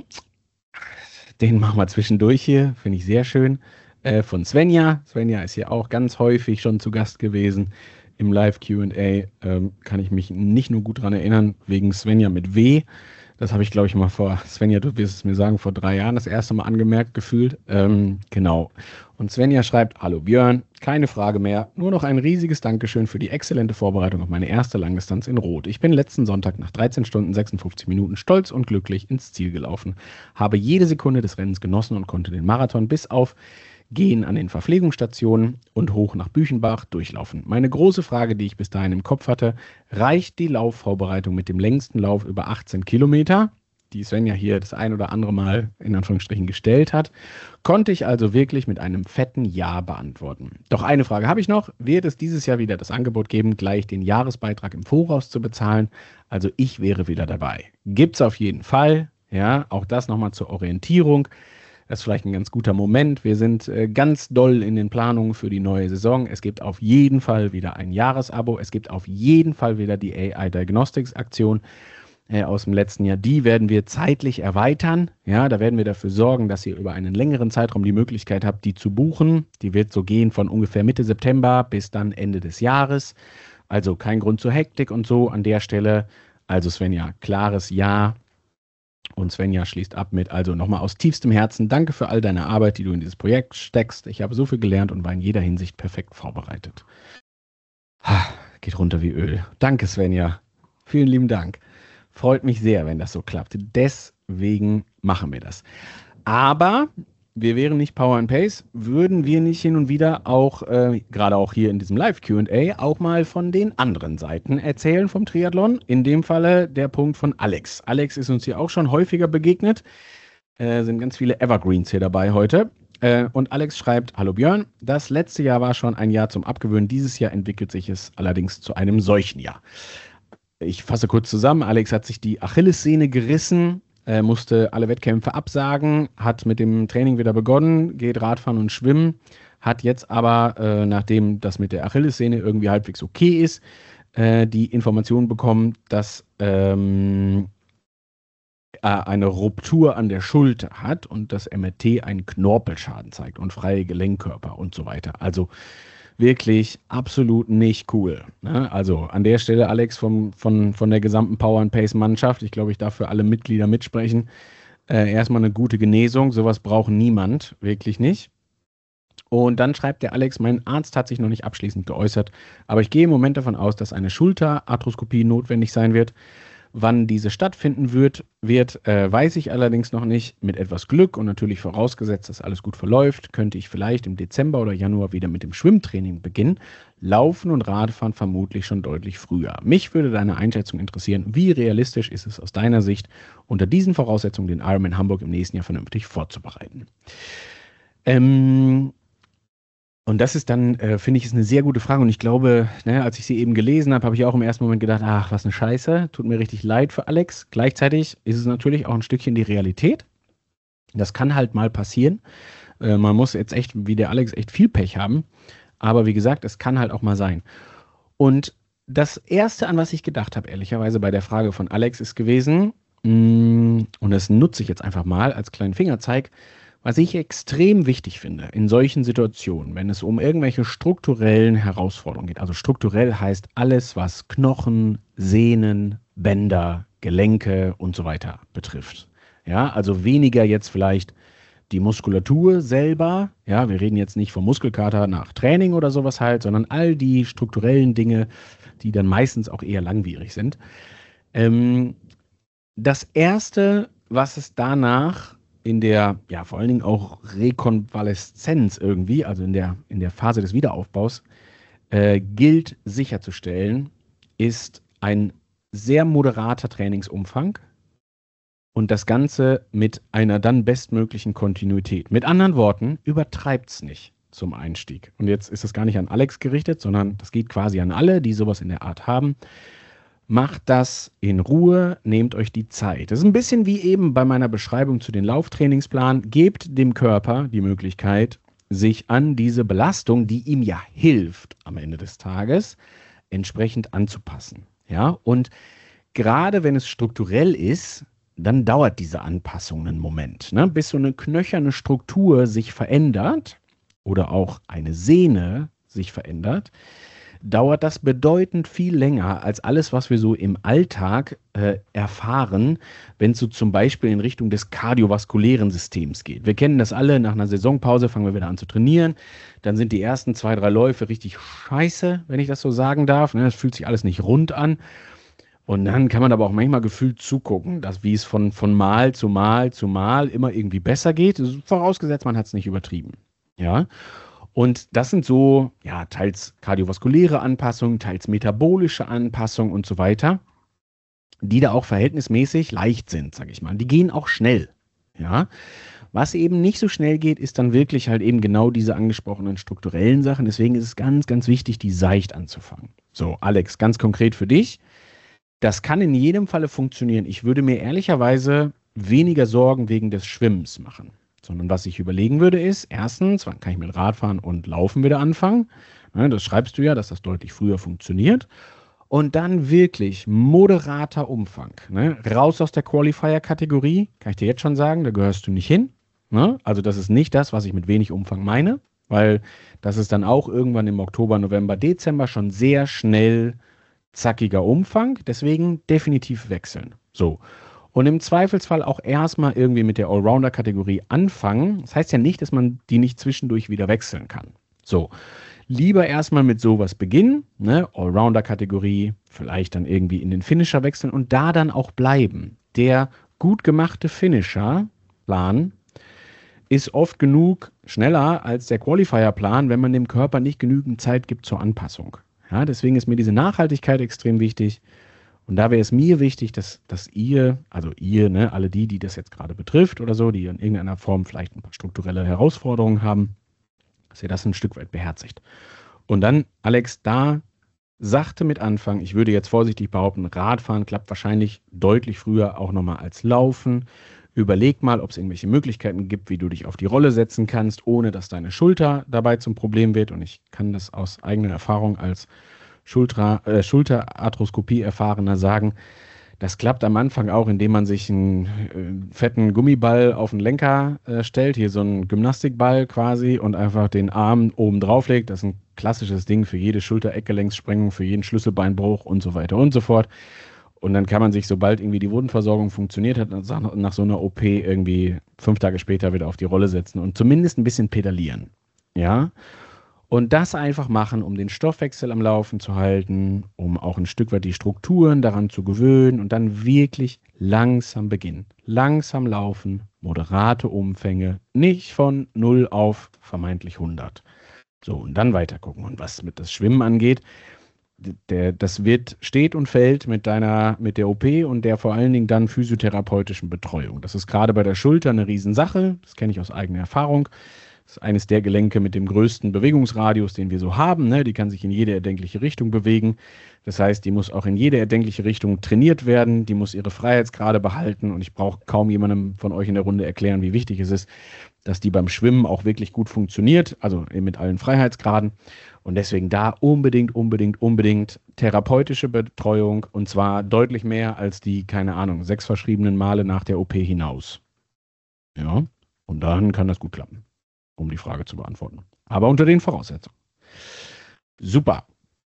machen wir zwischendurch hier, finde ich sehr schön. Äh, von Svenja. Svenja ist hier auch ganz häufig schon zu Gast gewesen im Live-Q und A. Ähm, kann ich mich nicht nur gut daran erinnern, wegen Svenja mit W. Das habe ich, glaube ich, mal vor, Svenja, du wirst es mir sagen, vor drei Jahren das erste Mal angemerkt gefühlt. Ähm, genau. Und Svenja schreibt, hallo Björn, keine Frage mehr, nur noch ein riesiges Dankeschön für die exzellente Vorbereitung auf meine erste Langdistanz in Rot. Ich bin letzten Sonntag nach dreizehn Stunden sechsundfünfzig Minuten stolz und glücklich ins Ziel gelaufen, habe jede Sekunde des Rennens genossen und konnte den Marathon bis auf Gehen an den Verpflegungsstationen und hoch nach Büchenbach durchlaufen. Meine große Frage, die ich bis dahin im Kopf hatte, reicht die Laufvorbereitung mit dem längsten Lauf über achtzehn Kilometer, die Svenja hier das ein oder andere Mal in Anführungsstrichen gestellt hat, konnte ich also wirklich mit einem fetten Ja beantworten. Doch eine Frage habe ich noch. Wird es dieses Jahr wieder das Angebot geben, gleich den Jahresbeitrag im Voraus zu bezahlen? Also ich wäre wieder dabei. Gibt es auf jeden Fall. Ja, auch das nochmal zur Orientierung. Das ist vielleicht ein ganz guter Moment. Wir sind äh, ganz doll in den Planungen für die neue Saison. Es gibt auf jeden Fall wieder ein Jahresabo. Es gibt auf jeden Fall wieder die A I Diagnostics Aktion äh, aus dem letzten Jahr. Die werden wir zeitlich erweitern. Ja, da werden wir dafür sorgen, dass ihr über einen längeren Zeitraum die Möglichkeit habt, die zu buchen. Die wird so gehen von ungefähr Mitte September bis dann Ende des Jahres. Also kein Grund zur Hektik und so an der Stelle. Also Svenja, klares Ja. Und Svenja schließt ab mit, also nochmal aus tiefstem Herzen, danke für all deine Arbeit, die du in dieses Projekt steckst. Ich habe so viel gelernt und war in jeder Hinsicht perfekt vorbereitet. Ha, geht runter wie Öl. Danke, Svenja. Vielen lieben Dank. Freut mich sehr, wenn das so klappt. Deswegen machen wir das. Aber wir wären nicht Power and Pace, würden wir nicht hin und wieder auch, äh, gerade auch hier in diesem Live-Q und A, auch mal von den anderen Seiten erzählen vom Triathlon. In dem Falle der Punkt von Alex. Alex ist uns hier auch schon häufiger begegnet. Äh, sind ganz viele Evergreens hier dabei heute. Äh, und Alex schreibt, hallo Björn, das letzte Jahr war schon ein Jahr zum Abgewöhnen. Dieses Jahr entwickelt sich es allerdings zu einem solchen Jahr. Ich fasse kurz zusammen. Alex hat sich die Achillessehne gerissen. Er musste alle Wettkämpfe absagen, hat mit dem Training wieder begonnen, geht Radfahren und Schwimmen, hat jetzt aber, äh, nachdem das mit der Achillessehne irgendwie halbwegs okay ist, äh, die Information bekommen, dass ähm, er eine Ruptur an der Schulter hat und das M R T einen Knorpelschaden zeigt und freie Gelenkkörper und so weiter. Also wirklich absolut nicht cool. Ne? Also an der Stelle, Alex, vom, von, von der gesamten Power and Pace Mannschaft, ich glaube, ich darf für alle Mitglieder mitsprechen, äh, erstmal eine gute Genesung, sowas braucht niemand, wirklich nicht. Und dann schreibt der Alex, mein Arzt hat sich noch nicht abschließend geäußert, aber ich gehe im Moment davon aus, dass eine Schulterarthroskopie notwendig sein wird. Wann diese stattfinden wird, wird äh, weiß ich allerdings noch nicht. Mit etwas Glück und natürlich vorausgesetzt, dass alles gut verläuft, könnte ich vielleicht im Dezember oder Januar wieder mit dem Schwimmtraining beginnen. Laufen und Radfahren vermutlich schon deutlich früher. Mich würde deine Einschätzung interessieren. Wie realistisch ist es aus deiner Sicht, unter diesen Voraussetzungen den Ironman Hamburg im nächsten Jahr vernünftig vorzubereiten? Ähm... Und das ist dann, äh, finde ich, ist eine sehr gute Frage. Und ich glaube, ne, als ich sie eben gelesen habe, habe ich auch im ersten Moment gedacht, ach, was eine Scheiße. Tut mir richtig leid für Alex. Gleichzeitig ist es natürlich auch ein Stückchen die Realität. Das kann halt mal passieren. Äh, man muss jetzt echt, wie der Alex, echt viel Pech haben. Aber wie gesagt, es kann halt auch mal sein. Und das Erste, an was ich gedacht habe, ehrlicherweise bei der Frage von Alex, ist gewesen, mh, und das nutze ich jetzt einfach mal als kleinen Fingerzeig, was ich extrem wichtig finde in solchen Situationen, wenn es um irgendwelche strukturellen Herausforderungen geht. Also strukturell heißt alles, was Knochen, Sehnen, Bänder, Gelenke und so weiter betrifft. Ja, also weniger jetzt vielleicht die Muskulatur selber. Ja, wir reden jetzt nicht vom Muskelkater nach Training oder sowas halt, sondern all die strukturellen Dinge, die dann meistens auch eher langwierig sind. Ähm, das Erste, was es danach in der, ja, vor allen Dingen auch Rekonvaleszenz irgendwie, also in der, in der Phase des Wiederaufbaus, äh, gilt sicherzustellen, ist ein sehr moderater Trainingsumfang und das Ganze mit einer dann bestmöglichen Kontinuität. Mit anderen Worten, übertreibt es nicht zum Einstieg. Und jetzt ist das gar nicht an Alex gerichtet, sondern das geht quasi an alle, die sowas in der Art haben. Macht das in Ruhe, nehmt euch die Zeit. Das ist ein bisschen wie eben bei meiner Beschreibung zu den Lauftrainingsplan. Gebt dem Körper die Möglichkeit, sich an diese Belastung, die ihm ja hilft am Ende des Tages, entsprechend anzupassen. Ja, und gerade wenn es strukturell ist, dann dauert diese Anpassung einen Moment, ne? Bis so eine knöcherne Struktur sich verändert oder auch eine Sehne sich verändert. dauert das bedeutend viel länger als alles, was wir so im Alltag äh, erfahren, wenn es so zum Beispiel in Richtung des kardiovaskulären Systems geht. Wir kennen das alle, nach einer Saisonpause fangen wir wieder an zu trainieren, dann sind die ersten zwei, drei Läufe richtig scheiße, wenn ich das so sagen darf. Ne? Das fühlt sich alles nicht rund an. Und dann kann man aber auch manchmal gefühlt zugucken, dass wie es von, von Mal zu Mal zu Mal immer irgendwie besser geht. Das ist vorausgesetzt, man hat es nicht übertrieben. Ja. Und das sind so, ja, teils kardiovaskuläre Anpassungen, teils metabolische Anpassungen und so weiter, die da auch verhältnismäßig leicht sind, sage ich mal. Die gehen auch schnell. Ja. Was eben nicht so schnell geht, ist dann wirklich halt eben genau diese angesprochenen strukturellen Sachen. Deswegen ist es ganz, ganz wichtig, die seicht anzufangen. So, Alex, ganz konkret für dich. Das kann in jedem Falle funktionieren. Ich würde mir ehrlicherweise weniger Sorgen wegen des Schwimmens machen. Sondern was ich überlegen würde ist, erstens, wann kann ich mit Radfahren und Laufen wieder anfangen? Ne, das schreibst du ja, dass das deutlich früher funktioniert. Und dann wirklich moderater Umfang. Ne? Raus aus der Qualifier-Kategorie, kann ich dir jetzt schon sagen, da gehörst du nicht hin. Ne? Also das ist nicht das, was ich mit wenig Umfang meine, weil das ist dann auch irgendwann im Oktober, November, Dezember schon sehr schnell zackiger Umfang, deswegen definitiv wechseln. So. Und im Zweifelsfall auch erstmal irgendwie mit der Allrounder-Kategorie anfangen. Das heißt ja nicht, dass man die nicht zwischendurch wieder wechseln kann. So. Lieber erstmal mit sowas beginnen, ne? Allrounder-Kategorie, vielleicht dann irgendwie in den Finisher wechseln und da dann auch bleiben. Der gut gemachte Finisher-Plan ist oft genug schneller als der Qualifier-Plan, wenn man dem Körper nicht genügend Zeit gibt zur Anpassung. Ja, deswegen ist mir diese Nachhaltigkeit extrem wichtig. Und da wäre es mir wichtig, dass, dass ihr, also ihr, ne, alle die, die das jetzt gerade betrifft oder so, die in irgendeiner Form vielleicht ein paar strukturelle Herausforderungen haben, dass ihr das ein Stück weit beherzigt. Und dann, Alex, da sachte mit anfangen. Ich würde jetzt vorsichtig behaupten, Radfahren klappt wahrscheinlich deutlich früher auch nochmal als Laufen. Überleg mal, ob es irgendwelche Möglichkeiten gibt, wie du dich auf die Rolle setzen kannst, ohne dass deine Schulter dabei zum Problem wird. Und ich kann das aus eigener Erfahrung als Schulter, äh, Schulterarthroskopie-Erfahrener sagen, das klappt am Anfang auch, indem man sich einen äh, fetten Gummiball auf den Lenker äh, stellt, hier so einen Gymnastikball quasi und einfach den Arm oben drauf legt. Das ist ein klassisches Ding für jede Schulter-Eckgelenkssprengung, für jeden Schlüsselbeinbruch und so weiter und so fort. Und dann kann man sich, sobald irgendwie die Wundenversorgung funktioniert hat, nach so einer O P irgendwie fünf Tage später wieder auf die Rolle setzen und zumindest ein bisschen pedalieren. Ja? Und das einfach machen, um den Stoffwechsel am Laufen zu halten, um auch ein Stück weit die Strukturen daran zu gewöhnen und dann wirklich langsam beginnen. Langsam laufen, moderate Umfänge, nicht von null auf vermeintlich hundert. So, und dann weiter gucken. Und was mit das Schwimmen angeht, Der, das wird, steht und fällt mit deiner, mit der O P und der vor allen Dingen dann physiotherapeutischen Betreuung. Das ist gerade bei der Schulter eine Riesensache. Das kenne ich aus eigener Erfahrung. Das ist eines der Gelenke mit dem größten Bewegungsradius, den wir so haben. Ne? Die kann sich in jede erdenkliche Richtung bewegen. Das heißt, die muss auch in jede erdenkliche Richtung trainiert werden. Die muss ihre Freiheitsgrade behalten. Und ich brauche kaum jemandem von euch in der Runde erklären, wie wichtig es ist, dass die beim Schwimmen auch wirklich gut funktioniert. Also mit allen Freiheitsgraden. Und deswegen da unbedingt, unbedingt, unbedingt therapeutische Betreuung. Und zwar deutlich mehr als die, keine Ahnung, sechs verschriebenen Male nach der O P hinaus. Ja, und dann kann das gut klappen, um die Frage zu beantworten. Aber unter den Voraussetzungen. Super.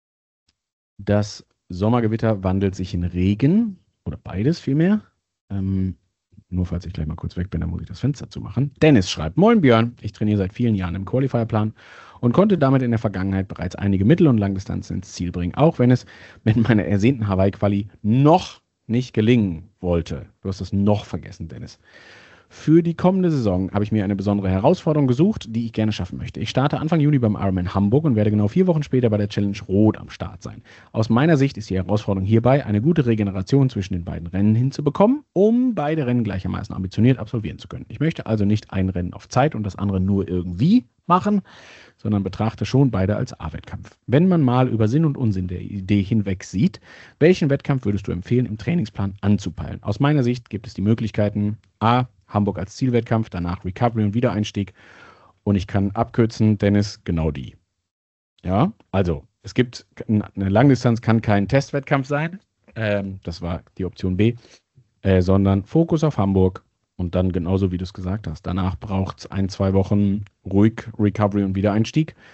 Das Sommergewitter wandelt sich in Regen. Oder beides vielmehr. Ähm, nur falls ich gleich mal kurz weg bin, dann muss ich das Fenster zumachen. Dennis schreibt: Moin Björn, ich trainiere seit vielen Jahren im Qualifier-Plan und konnte damit in der Vergangenheit bereits einige Mittel- und Langdistanzen ins Ziel bringen, auch wenn es mit meiner ersehnten Hawaii-Quali noch nicht gelingen wollte. Du hast das noch vergessen, Dennis. Für die kommende Saison habe ich mir eine besondere Herausforderung gesucht, die ich gerne schaffen möchte. Ich starte Anfang Juni beim Ironman Hamburg und werde genau vier Wochen später bei der Challenge Rot am Start sein. Aus meiner Sicht ist die Herausforderung hierbei, eine gute Regeneration zwischen den beiden Rennen hinzubekommen, um beide Rennen gleichermaßen ambitioniert absolvieren zu können. Ich möchte also nicht ein Rennen auf Zeit und das andere nur irgendwie machen, sondern betrachte schon beide als A-Wettkampf. Wenn man mal über Sinn und Unsinn der Idee hinweg sieht, welchen Wettkampf würdest du empfehlen, im Trainingsplan anzupeilen? Aus meiner Sicht gibt es die Möglichkeiten: A, Hamburg als Zielwettkampf, danach Recovery und Wiedereinstieg. Und ich kann abkürzen, Dennis, genau die. Ja, also es gibt, eine Langdistanz kann kein Testwettkampf sein, ähm, das war die Option B, äh, sondern Fokus auf Hamburg und dann genauso, wie du es gesagt hast. Danach braucht es ein, zwei Wochen ruhig Recovery und Wiedereinstieg.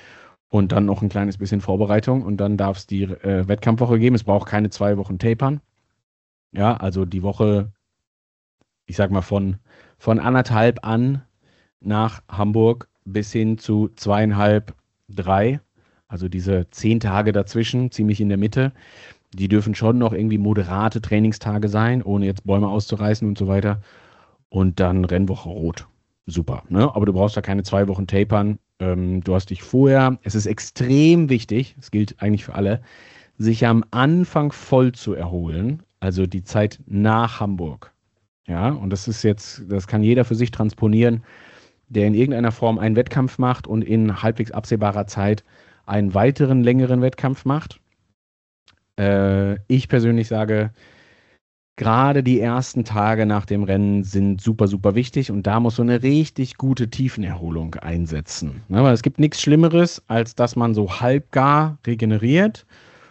Und dann noch ein kleines bisschen Vorbereitung und dann darf es die äh, Wettkampfwoche geben. Es braucht keine zwei Wochen Tapern. Ja, also die Woche, ich sag mal von, von anderthalb an nach Hamburg bis hin zu zweieinhalb, drei. Also diese zehn Tage dazwischen, ziemlich in der Mitte. Die dürfen schon noch irgendwie moderate Trainingstage sein, ohne jetzt Bäume auszureißen und so weiter. Und dann Rennwoche rot. Super, ne? Aber du brauchst da keine zwei Wochen tapern. Ähm, du hast dich vorher, es ist extrem wichtig, es gilt eigentlich für alle, sich am Anfang voll zu erholen, also die Zeit nach Hamburg. Ja, und das ist jetzt, das kann jeder für sich transponieren, der in irgendeiner Form einen Wettkampf macht und in halbwegs absehbarer Zeit einen weiteren längeren Wettkampf macht. Äh, ich persönlich sage, gerade die ersten Tage nach dem Rennen sind super, super wichtig und da muss so eine richtig gute Tiefenerholung einsetzen. Ne, weil es gibt nichts Schlimmeres, als dass man so halbgar regeneriert,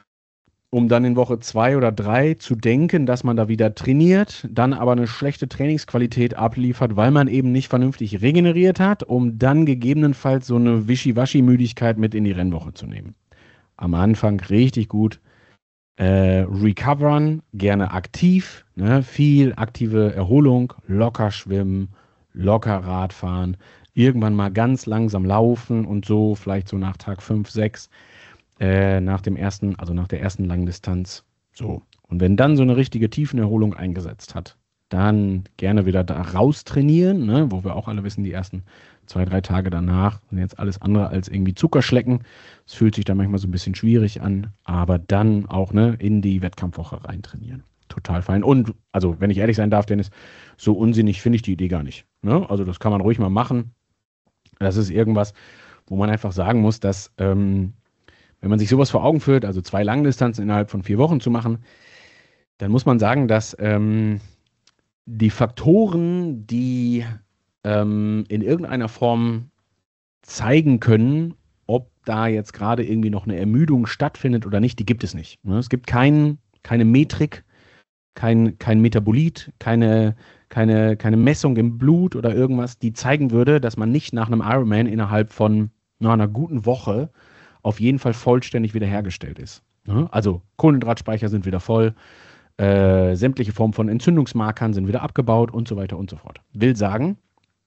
um dann in Woche zwei oder drei zu denken, dass man da wieder trainiert, dann aber eine schlechte Trainingsqualität abliefert, weil man eben nicht vernünftig regeneriert hat, um dann gegebenenfalls so eine Wischiwaschi-Müdigkeit mit in die Rennwoche zu nehmen. Am Anfang richtig gut äh, recovern, gerne aktiv, ne? Viel aktive Erholung, locker schwimmen, locker Radfahren, irgendwann mal ganz langsam laufen und so, vielleicht so nach Tag fünf, sechs, äh, nach dem ersten, also nach der ersten Langdistanz. So. Und wenn dann so eine richtige Tiefenerholung eingesetzt hat, dann gerne wieder da raus trainieren, ne? Wo wir auch alle wissen, die ersten zwei, drei Tage danach sind jetzt alles andere als irgendwie Zuckerschlecken. Es fühlt sich dann manchmal so ein bisschen schwierig an, aber dann auch ne, in die Wettkampfwoche rein trainieren. Total fein. Und, also, wenn ich ehrlich sein darf, Dennis, so unsinnig finde ich die Idee gar nicht. Ne? Also, das kann man ruhig mal machen. Das ist irgendwas, wo man einfach sagen muss, dass, ähm, wenn man sich sowas vor Augen führt, also zwei Langdistanzen innerhalb von vier Wochen zu machen, dann muss man sagen, dass ähm, die Faktoren, die ähm, in irgendeiner Form zeigen können, ob da jetzt gerade irgendwie noch eine Ermüdung stattfindet oder nicht, die gibt es nicht. Ne? Es gibt kein, keine Metrik, kein, kein Metabolit, keine, keine, keine Messung im Blut oder irgendwas, die zeigen würde, dass man nicht nach einem Ironman innerhalb von na, einer guten Woche auf jeden Fall vollständig wiederhergestellt ist. Ne? Also Kohlenhydratspeicher sind wieder voll, äh, sämtliche Formen von Entzündungsmarkern sind wieder abgebaut und so weiter und so fort. Will sagen,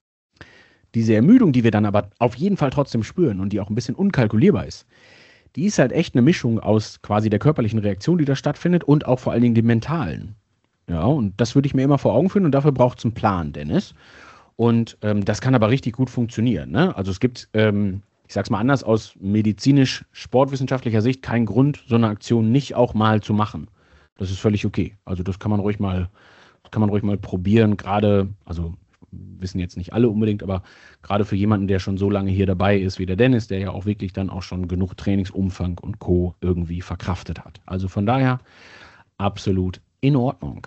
diese Ermüdung, die wir dann aber auf jeden Fall trotzdem spüren und die auch ein bisschen unkalkulierbar ist, die ist halt echt eine Mischung aus quasi der körperlichen Reaktion, die da stattfindet und auch vor allen Dingen dem mentalen. Ja, und das würde ich mir immer vor Augen führen und dafür braucht es einen Plan, Dennis. Und ähm, das kann aber richtig gut funktionieren. Ne? Also es gibt, ähm, ich sag's mal anders, aus medizinisch-sportwissenschaftlicher Sicht keinen Grund, so eine Aktion nicht auch mal zu machen. Das ist völlig okay. Also das kann man ruhig mal, das kann man ruhig mal probieren. Gerade, also wissen jetzt nicht alle unbedingt, aber gerade für jemanden, der schon so lange hier dabei ist wie der Dennis, der ja auch wirklich dann auch schon genug Trainingsumfang und Co. irgendwie verkraftet hat. Also von daher absolut in Ordnung.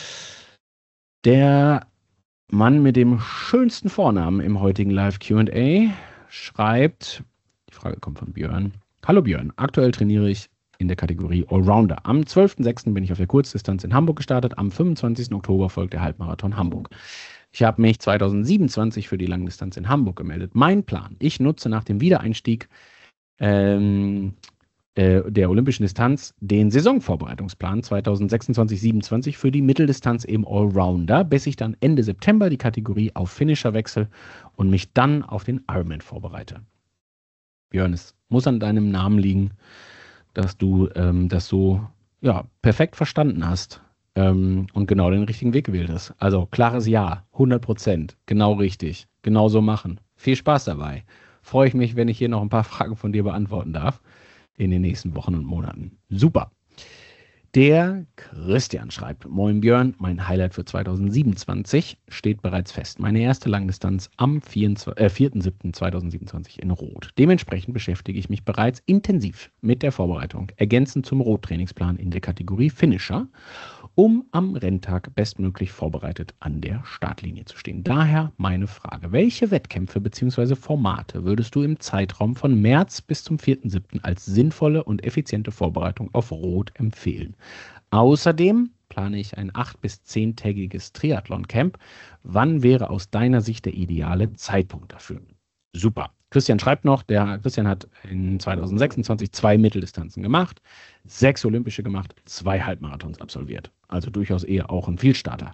Der Mann mit dem schönsten Vornamen im heutigen Live-Q und A schreibt, die Frage kommt von Björn. Hallo Björn, aktuell trainiere ich in der Kategorie Allrounder. Am zwölften sechsten bin ich auf der Kurzdistanz in Hamburg gestartet. Am fünfundzwanzigsten Oktober folgt der Halbmarathon Hamburg. Ich habe mich zweitausendsiebenundzwanzig für die Langdistanz in Hamburg gemeldet. Mein Plan, ich nutze nach dem Wiedereinstieg ähm, äh, der olympischen Distanz den Saisonvorbereitungsplan zweitausendsechsundzwanzig siebenundzwanzig für die Mitteldistanz im Allrounder, bis ich dann Ende September die Kategorie auf Finisher wechsle und mich dann auf den Ironman vorbereite. Björn, es muss an deinem Namen liegen, dass du ähm, das so ja, perfekt verstanden hast. Ähm, und genau den richtigen Weg gewählt hast. Also klares Ja, hundert Prozent, genau richtig, genau so machen. Viel Spaß dabei. Freue ich mich, wenn ich hier noch ein paar Fragen von dir beantworten darf in den nächsten Wochen und Monaten. Super. Der Christian schreibt, Moin Björn, mein Highlight für zweitausendsiebenundzwanzig steht bereits fest. Meine erste Langdistanz am vierten siebten zweitausendsiebenundzwanzig in Rot. Dementsprechend beschäftige ich mich bereits intensiv mit der Vorbereitung, ergänzend zum Rot-Trainingsplan in der Kategorie Finisher, um am Renntag bestmöglich vorbereitet an der Startlinie zu stehen. Daher meine Frage, welche Wettkämpfe bzw. Formate würdest du im Zeitraum von März bis zum vierten siebten als sinnvolle und effiziente Vorbereitung auf Rot empfehlen? Außerdem plane ich ein acht- bis zehntägiges Triathlon-Camp. Wann wäre aus deiner Sicht der ideale Zeitpunkt dafür? Super. Christian schreibt noch, der Christian hat in zwanzig sechsundzwanzig zwei Mitteldistanzen gemacht, sechs Olympische gemacht, zwei Halbmarathons absolviert. Also durchaus eher auch ein Vielstarter.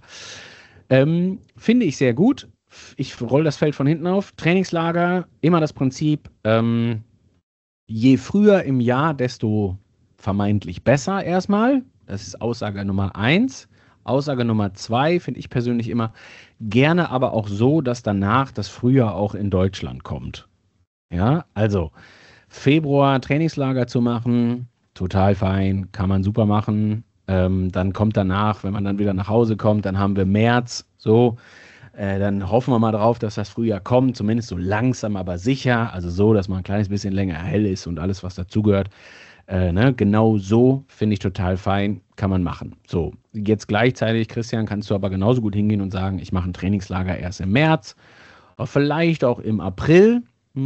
Ähm, finde ich sehr gut. Ich rolle das Feld von hinten auf. Trainingslager, immer das Prinzip, ähm, je früher im Jahr, desto vermeintlich besser erstmal. Das ist Aussage Nummer eins. Aussage Nummer zwei finde ich persönlich immer gerne, aber auch so, dass danach das Frühjahr auch in Deutschland kommt. Ja, also Februar Trainingslager zu machen, total fein, kann man super machen. Ähm, dann kommt danach, wenn man dann wieder nach Hause kommt, dann haben wir März, so, äh, dann hoffen wir mal drauf, dass das Frühjahr kommt, zumindest so langsam, aber sicher, also so, dass man ein kleines bisschen länger hell ist und alles, was dazugehört. Äh, ne? Genau so finde ich total fein, kann man machen. So, jetzt gleichzeitig, Christian, kannst du aber genauso gut hingehen und sagen, ich mache ein Trainingslager erst im März, oder vielleicht auch im April.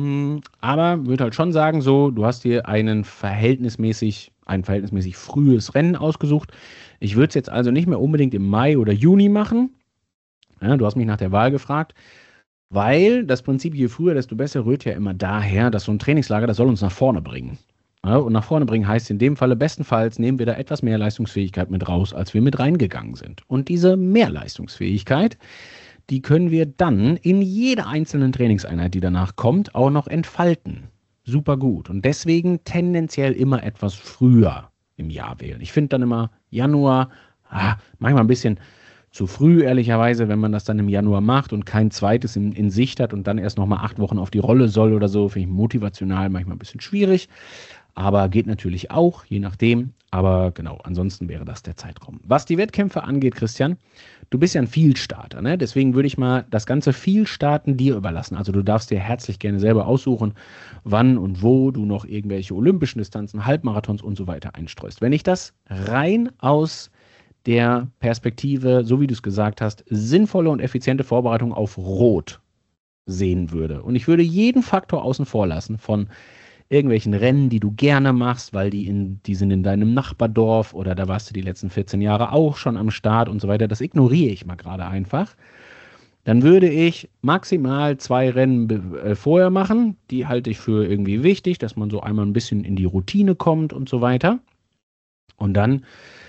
Aber würde halt schon sagen, so, du hast dir einen verhältnismäßig, ein verhältnismäßig frühes Rennen ausgesucht. Ich würde es jetzt also nicht mehr unbedingt im Mai oder Juni machen. Ja, du hast mich nach der Wahl gefragt, weil das Prinzip, je früher, desto besser, rührt ja immer daher, dass so ein Trainingslager, das soll uns nach vorne bringen. Ja, und nach vorne bringen heißt in dem Falle, bestenfalls nehmen wir da etwas mehr Leistungsfähigkeit mit raus, als wir mit reingegangen sind. Und diese Mehrleistungsfähigkeit, die können wir dann in jeder einzelnen Trainingseinheit, die danach kommt, auch noch entfalten. Super gut. Und deswegen tendenziell immer etwas früher im Jahr wählen. Ich finde dann immer Januar, ah, manchmal ein bisschen zu früh, ehrlicherweise, wenn man das dann im Januar macht und kein zweites in, in Sicht hat und dann erst nochmal acht Wochen auf die Rolle soll oder so, finde ich motivational manchmal ein bisschen schwierig. Aber geht natürlich auch, je nachdem. Aber genau, ansonsten wäre das der Zeitraum. Was die Wettkämpfe angeht, Christian, du bist ja ein Vielstarter, ne? Deswegen würde ich mal das ganze Vielstarten dir überlassen. Also du darfst dir herzlich gerne selber aussuchen, wann und wo du noch irgendwelche olympischen Distanzen, Halbmarathons und so weiter einstreust. Wenn ich das rein aus der Perspektive, so wie du es gesagt hast, sinnvolle und effiziente Vorbereitung auf Rot sehen würde und ich würde jeden Faktor außen vor lassen von irgendwelchen Rennen, die du gerne machst, weil die, in, die sind in deinem Nachbardorf oder da warst du die letzten vierzehn Jahre auch schon am Start und so weiter, das ignoriere ich mal gerade einfach, dann würde ich maximal zwei Rennen äh, vorher machen, die halte ich für irgendwie wichtig, dass man so einmal ein bisschen in die Routine kommt und so weiter. Und dann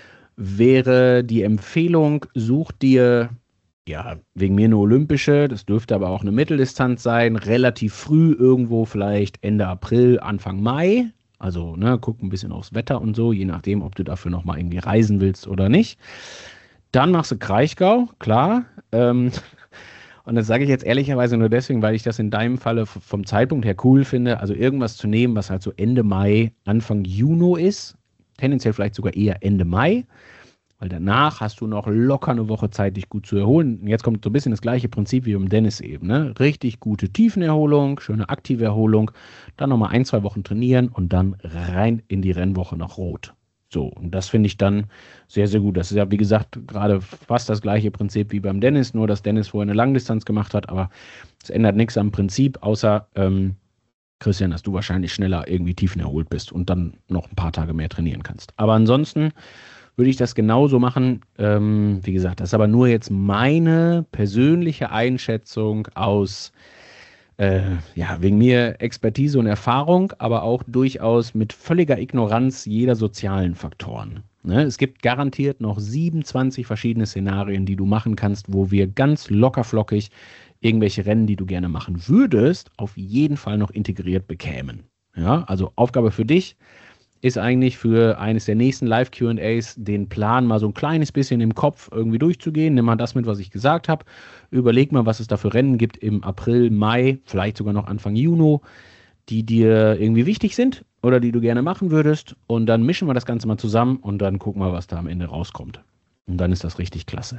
wäre die Empfehlung, such dir, ja, wegen mir eine olympische, das dürfte aber auch eine Mitteldistanz sein, relativ früh irgendwo, vielleicht Ende April, Anfang Mai. Also, ne, guck ein bisschen aufs Wetter und so, je nachdem, ob du dafür nochmal irgendwie reisen willst oder nicht. Dann machst du Kraichgau, klar. Ähm, und das sage ich jetzt ehrlicherweise nur deswegen, weil ich das in deinem Falle vom Zeitpunkt her cool finde. Also irgendwas zu nehmen, was halt so Ende Mai, Anfang Juni ist. Tendenziell vielleicht sogar eher Ende Mai. Weil danach hast du noch locker eine Woche Zeit, dich gut zu erholen. Und jetzt kommt so ein bisschen das gleiche Prinzip wie beim Dennis eben. Ne? Richtig gute Tiefenerholung, schöne aktive Erholung. Dann nochmal ein, zwei Wochen trainieren und dann rein in die Rennwoche nach Rot. So, und das finde ich dann sehr, sehr gut. Das ist ja, wie gesagt, gerade fast das gleiche Prinzip wie beim Dennis, nur dass Dennis vorher eine Langdistanz gemacht hat. Aber es ändert nichts am Prinzip, außer, ähm, Christian, dass du wahrscheinlich schneller irgendwie tiefenerholt bist und dann noch ein paar Tage mehr trainieren kannst. Aber ansonsten würde ich das genauso machen. Ähm, wie gesagt, das ist aber nur jetzt meine persönliche Einschätzung aus, äh, ja, wegen mir Expertise und Erfahrung, aber auch durchaus mit völliger Ignoranz jeder sozialen Faktoren. Ne? Es gibt garantiert noch siebenundzwanzig verschiedene Szenarien, die du machen kannst, wo wir ganz lockerflockig irgendwelche Rennen, die du gerne machen würdest, auf jeden Fall noch integriert bekämen. Ja, also Aufgabe für dich ist eigentlich für eines der nächsten Live-Q und A's den Plan mal so ein kleines bisschen im Kopf irgendwie durchzugehen. Nimm mal das mit, was ich gesagt habe. Überleg mal, was es da für Rennen gibt im April, Mai, vielleicht sogar noch Anfang Juni, die dir irgendwie wichtig sind oder die du gerne machen würdest. Und dann mischen wir das Ganze mal zusammen und dann gucken wir, was da am Ende rauskommt. Und dann ist das richtig klasse.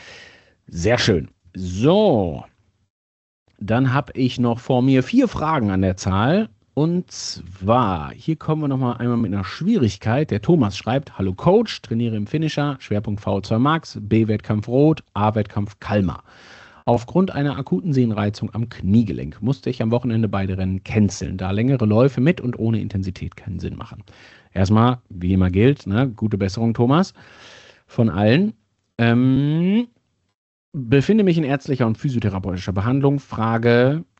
Sehr schön. So, dann habe ich noch vor mir vier Fragen an der Zahl. Und zwar, hier kommen wir nochmal einmal mit einer Schwierigkeit. Der Thomas schreibt, hallo Coach, trainiere im Finisher, Schwerpunkt V O zwei Max, B-Wettkampf Rot, A-Wettkampf Kalmar. Aufgrund einer akuten Sehnenreizung am Kniegelenk musste ich am Wochenende beide Rennen canceln, da längere Läufe mit und ohne Intensität keinen Sinn machen. Erstmal, wie immer gilt, ne, gute Besserung, Thomas, von allen. Ähm, befinde mich in ärztlicher und physiotherapeutischer Behandlung. Frage,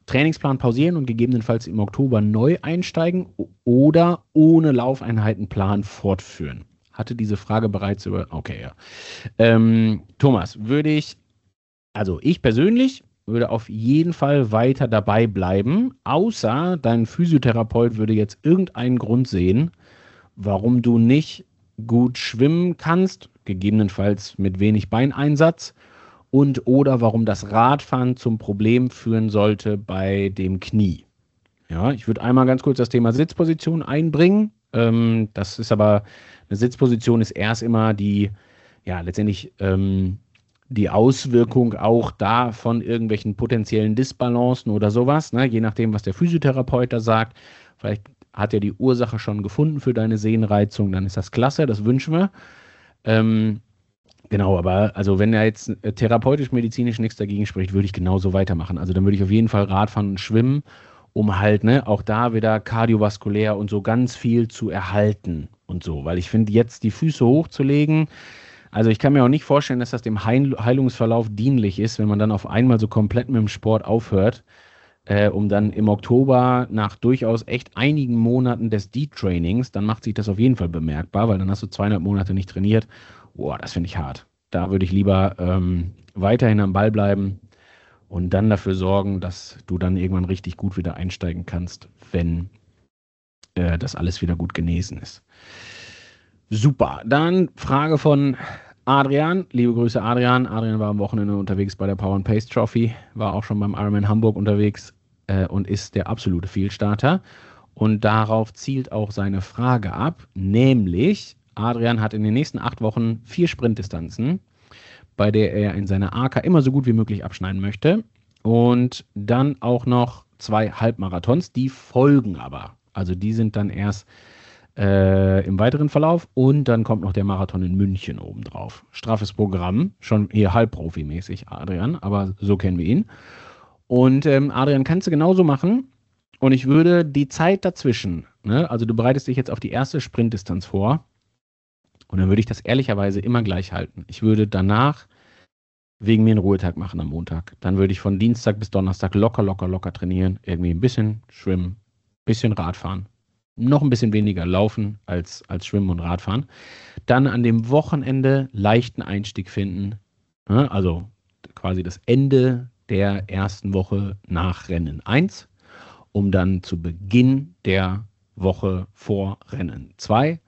Trainingsplan pausieren und gegebenenfalls im Oktober neu einsteigen oder ohne Laufeinheitenplan fortführen? Hatte diese Frage bereits über. Okay, ja. Ähm, Thomas, würde ich, also ich persönlich würde auf jeden Fall weiter dabei bleiben, außer dein Physiotherapeut würde jetzt irgendeinen Grund sehen, warum du nicht gut schwimmen kannst, gegebenenfalls mit wenig Beineinsatz, und oder warum das Radfahren zum Problem führen sollte bei dem Knie. Ja, ich würde einmal ganz kurz das Thema Sitzposition einbringen. Ähm, das ist aber, eine Sitzposition ist erst immer die, ja, letztendlich ähm, die Auswirkung auch da von irgendwelchen potenziellen Disbalancen oder sowas, ne? Je nachdem, was der Physiotherapeut da sagt. Vielleicht hat er die Ursache schon gefunden für deine Sehnenreizung, dann ist das klasse, das wünschen wir. Ähm, genau, aber also wenn er jetzt äh, therapeutisch-medizinisch nichts dagegen spricht, würde ich genauso weitermachen. Also dann würde ich auf jeden Fall Radfahren und Schwimmen, um halt, ne, auch da wieder kardiovaskulär und so ganz viel zu erhalten und so. Weil ich finde, jetzt die Füße hochzulegen, also ich kann mir auch nicht vorstellen, dass das dem Heil Heilungsverlauf dienlich ist, wenn man dann auf einmal so komplett mit dem Sport aufhört, äh, um dann im Oktober nach durchaus echt einigen Monaten des Detrainings, dann macht sich das auf jeden Fall bemerkbar, weil dann hast du zweieinhalb Monate nicht trainiert. Boah, das finde ich hart. Da würde ich lieber ähm, weiterhin am Ball bleiben und dann dafür sorgen, dass du dann irgendwann richtig gut wieder einsteigen kannst, wenn äh, das alles wieder gut genesen ist. Super. Dann Frage von Adrian. Liebe Grüße, Adrian. Adrian war am Wochenende unterwegs bei der Power and Pace Trophy, war auch schon beim Ironman Hamburg unterwegs äh, und ist der absolute Vielstarter. Und darauf zielt auch seine Frage ab, nämlich Adrian hat in den nächsten acht Wochen vier Sprintdistanzen, bei der er in seiner A K immer so gut wie möglich abschneiden möchte. Und dann auch noch zwei Halbmarathons, die folgen aber. Also die sind dann erst äh, im weiteren Verlauf und dann kommt noch der Marathon in München obendrauf. Straffes Programm, schon hier halbprofimäßig, Adrian, aber so kennen wir ihn. Und ähm, Adrian, kannst du genauso machen und ich würde die Zeit dazwischen, ne, also du bereitest dich jetzt auf die erste Sprintdistanz vor und dann würde ich das ehrlicherweise immer gleich halten. Ich würde danach wegen mir einen Ruhetag machen am Montag. Dann würde ich von Dienstag bis Donnerstag locker, locker, locker trainieren, irgendwie ein bisschen schwimmen, ein bisschen Radfahren. Noch ein bisschen weniger laufen als, als Schwimmen und Radfahren. Dann an dem Wochenende leichten Einstieg finden. Ja, also quasi das Ende der ersten Woche nach Rennen eins, um dann zu Beginn der Woche vor Rennen zwei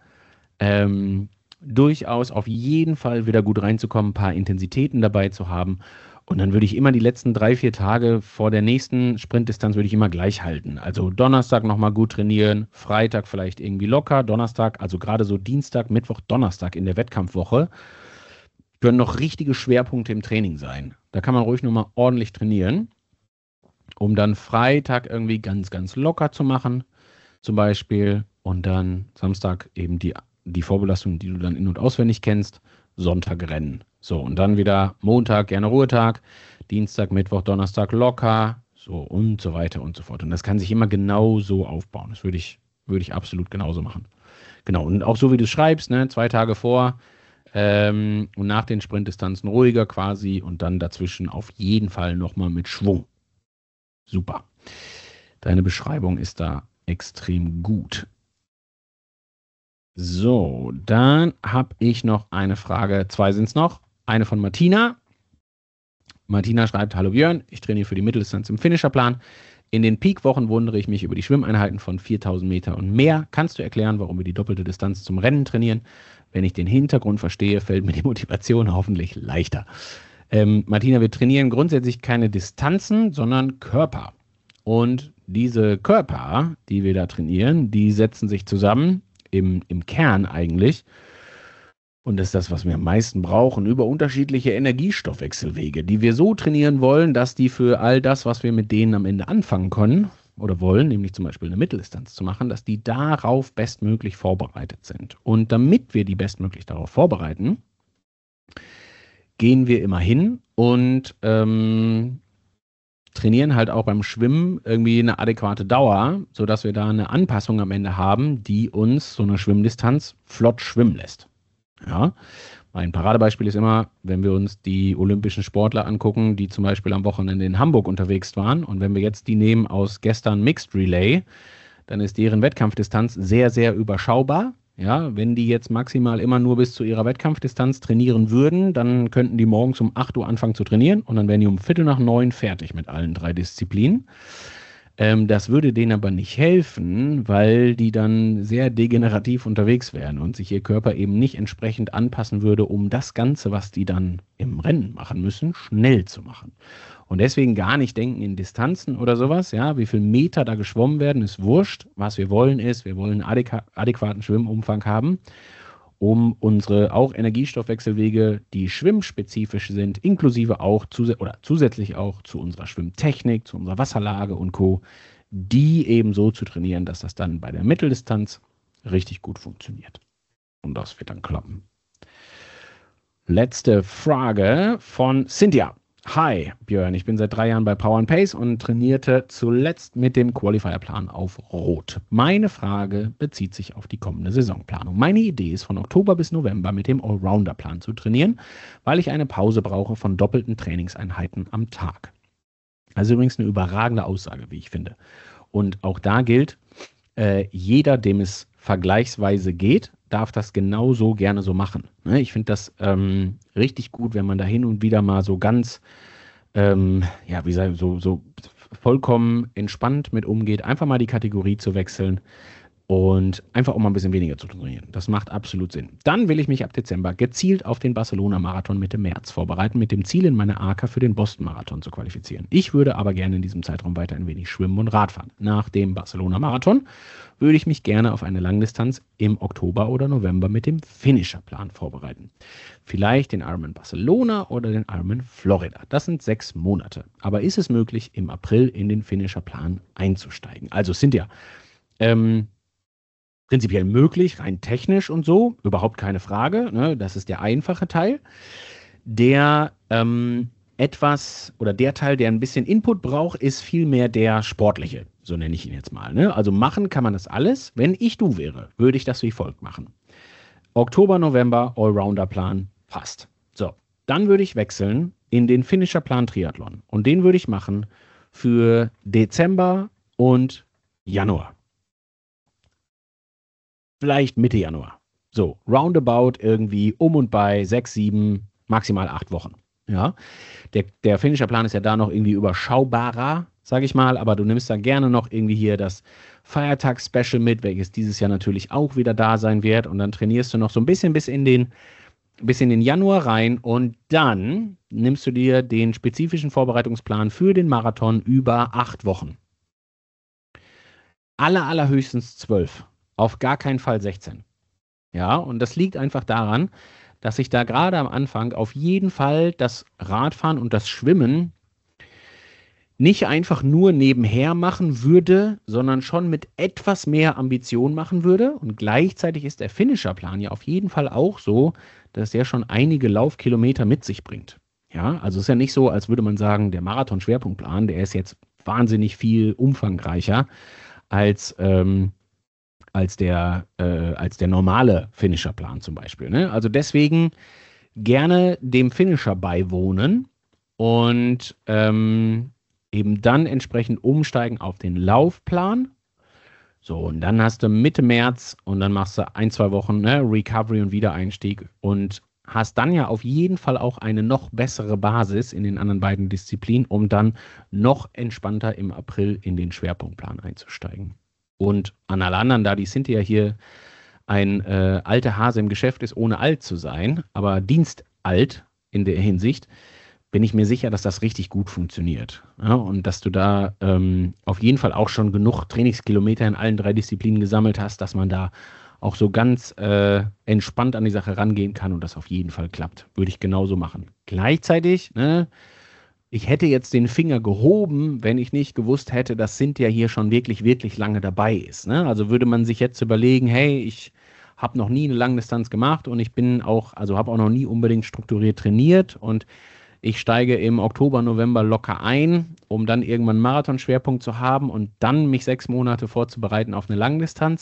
ähm, durchaus auf jeden Fall wieder gut reinzukommen, ein paar Intensitäten dabei zu haben. Und dann würde ich immer die letzten drei, vier Tage vor der nächsten Sprintdistanz würde ich immer gleich halten. Also Donnerstag nochmal gut trainieren, Freitag vielleicht irgendwie locker, Donnerstag, also gerade so Dienstag, Mittwoch, Donnerstag in der Wettkampfwoche können noch richtige Schwerpunkte im Training sein. Da kann man ruhig nochmal ordentlich trainieren, um dann Freitag irgendwie ganz, ganz locker zu machen, zum Beispiel. Und dann Samstag eben die, die Vorbelastung, die du dann in- und auswendig kennst, Sonntag Rennen. So, und dann wieder Montag gerne Ruhetag, Dienstag, Mittwoch, Donnerstag locker, so und so weiter und so fort. Und das kann sich immer genau so aufbauen. Das würde ich, würde ich absolut genauso machen. Genau, und auch so wie du es schreibst, ne, zwei Tage vor ähm, und nach den Sprintdistanzen ruhiger quasi und dann dazwischen auf jeden Fall nochmal mit Schwung. Super. Deine Beschreibung ist da extrem gut. So, dann habe ich noch eine Frage. Zwei sind es noch. Eine von Martina. Martina schreibt, hallo Björn, ich trainiere für die Mitteldistanz im Finisherplan. In den Peak-Wochen wundere ich mich über die Schwimmeinheiten von viertausend Meter und mehr. Kannst du erklären, warum wir die doppelte Distanz zum Rennen trainieren? Wenn ich den Hintergrund verstehe, fällt mir die Motivation hoffentlich leichter. Ähm, Martina, wir trainieren grundsätzlich keine Distanzen, sondern Körper. Und diese Körper, die wir da trainieren, die setzen sich zusammen, im, im Kern eigentlich, und das ist das, was wir am meisten brauchen, über unterschiedliche Energiestoffwechselwege, die wir so trainieren wollen, dass die für all das, was wir mit denen am Ende anfangen können oder wollen, nämlich zum Beispiel eine Mitteldistanz zu machen, dass die darauf bestmöglich vorbereitet sind. Und damit wir die bestmöglich darauf vorbereiten, gehen wir immer hin und ähm, trainieren halt auch beim Schwimmen irgendwie eine adäquate Dauer, sodass wir da eine Anpassung am Ende haben, die uns so eine Schwimmdistanz flott schwimmen lässt. Ja, Ein Paradebeispiel ist immer, wenn wir uns die olympischen Sportler angucken, die zum Beispiel am Wochenende in Hamburg unterwegs waren. Und wenn wir jetzt die nehmen aus gestern Mixed Relay, dann ist deren Wettkampfdistanz sehr, sehr überschaubar. Ja, wenn die jetzt maximal immer nur bis zu ihrer Wettkampfdistanz trainieren würden, dann könnten die morgens um acht Uhr anfangen zu trainieren und dann wären die um Viertel nach neun fertig mit allen drei Disziplinen. Ähm, das würde denen aber nicht helfen, weil die dann sehr degenerativ unterwegs wären und sich ihr Körper eben nicht entsprechend anpassen würde, um das Ganze, was die dann im Rennen machen müssen, schnell zu machen. Und deswegen gar nicht denken in Distanzen oder sowas, ja, wie viel Meter da geschwommen werden, ist wurscht. Was wir wollen ist, wir wollen einen adäqu- adäquaten Schwimmumfang haben, um unsere auch Energiestoffwechselwege, die schwimmspezifisch sind, inklusive auch zus- oder zusätzlich auch zu unserer Schwimmtechnik, zu unserer Wasserlage und Co., die eben so zu trainieren, dass das dann bei der Mitteldistanz richtig gut funktioniert. Und das wird dann klappen. Letzte Frage von Cynthia. Hi Björn, ich bin seit drei Jahren bei Power and Pace und trainierte zuletzt mit dem Qualifier-Plan auf Rot. Meine Frage bezieht sich auf die kommende Saisonplanung. Meine Idee ist, von Oktober bis November mit dem Allrounder-Plan zu trainieren, weil ich eine Pause brauche von doppelten Trainingseinheiten am Tag. Also übrigens eine überragende Aussage, wie ich finde. Und auch da gilt, äh, jeder, dem es vergleichsweise geht, darf das genauso gerne so machen. Ne? Ich finde das ähm, richtig gut, wenn man da hin und wieder mal so ganz, ähm, ja, wie sagen, so, so vollkommen entspannt mit umgeht, einfach mal die Kategorie zu wechseln und einfach auch mal ein bisschen weniger zu trainieren. Das macht absolut Sinn. Dann will ich mich ab Dezember gezielt auf den Barcelona-Marathon Mitte März vorbereiten, mit dem Ziel, in meine A K für den Boston-Marathon zu qualifizieren. Ich würde aber gerne in diesem Zeitraum weiter ein wenig schwimmen und Radfahren. Nach dem Barcelona-Marathon würde ich mich gerne auf eine Langdistanz im Oktober oder November mit dem Finisher-Plan vorbereiten. Vielleicht den Ironman Barcelona oder den Ironman Florida. Das sind sechs Monate. Aber ist es möglich, im April in den Finisher-Plan einzusteigen? Also Cynthia, ähm, prinzipiell möglich, rein technisch und so, überhaupt keine Frage. Ne? Das ist der einfache Teil. Der ähm, etwas oder der Teil, der ein bisschen Input braucht, ist vielmehr der sportliche. So nenne ich ihn jetzt mal. Ne? Also machen kann man das alles. Wenn ich du wäre, würde ich das wie folgt machen. Oktober, November, Allrounder-Plan, passt. So, dann würde ich wechseln in den Finisher-Plan Triathlon. Und den würde ich machen für Dezember und Januar. Vielleicht Mitte Januar. So, roundabout irgendwie um und bei sechs, sieben, maximal acht Wochen. Ja, der, der Finisher-Plan ist ja da noch irgendwie überschaubarer, sage ich mal, aber du nimmst da gerne noch irgendwie hier das Feiertags-Special mit, welches dieses Jahr natürlich auch wieder da sein wird und dann trainierst du noch so ein bisschen bis in den, bis in den Januar rein und dann nimmst du dir den spezifischen Vorbereitungsplan für den Marathon über acht Wochen. Aller, allerhöchstens zwölf. Auf gar keinen Fall sechzehn. Ja, und das liegt einfach daran, dass ich da gerade am Anfang auf jeden Fall das Radfahren und das Schwimmen nicht einfach nur nebenher machen würde, sondern schon mit etwas mehr Ambition machen würde. Und gleichzeitig ist der Finisher-Plan ja auf jeden Fall auch so, dass der schon einige Laufkilometer mit sich bringt. Ja, also es ist ja nicht so, als würde man sagen, der Marathon-Schwerpunktplan, der ist jetzt wahnsinnig viel umfangreicher als ähm, als der, äh, als der normale Finisher-Plan zum Beispiel. Ne? Also deswegen gerne dem Finisher beiwohnen und ähm, eben dann entsprechend umsteigen auf den Laufplan. So, und dann hast du Mitte März und dann machst du ein, zwei Wochen ne, Recovery und Wiedereinstieg und hast dann ja auf jeden Fall auch eine noch bessere Basis in den anderen beiden Disziplinen, um dann noch entspannter im April in den Schwerpunktplan einzusteigen. Und an alle anderen, da die Cynthia hier ein äh, alter Hase im Geschäft ist, ohne alt zu sein, aber dienstalt in der Hinsicht, bin ich mir sicher, dass das richtig gut funktioniert. Ja, und dass du da ähm, auf jeden Fall auch schon genug Trainingskilometer in allen drei Disziplinen gesammelt hast, dass man da auch so ganz äh, entspannt an die Sache rangehen kann und das auf jeden Fall klappt. Würde ich genauso machen. Gleichzeitig, ne, ich hätte jetzt den Finger gehoben, wenn ich nicht gewusst hätte, dass Cynthia hier schon wirklich, wirklich lange dabei ist. Ne? Also würde man sich jetzt überlegen, hey, ich habe noch nie eine Langdistanz gemacht und ich bin auch, also habe auch noch nie unbedingt strukturiert trainiert und ich steige im Oktober, November locker ein, um dann irgendwann einen Marathon-Schwerpunkt zu haben und dann mich sechs Monate vorzubereiten auf eine Langdistanz.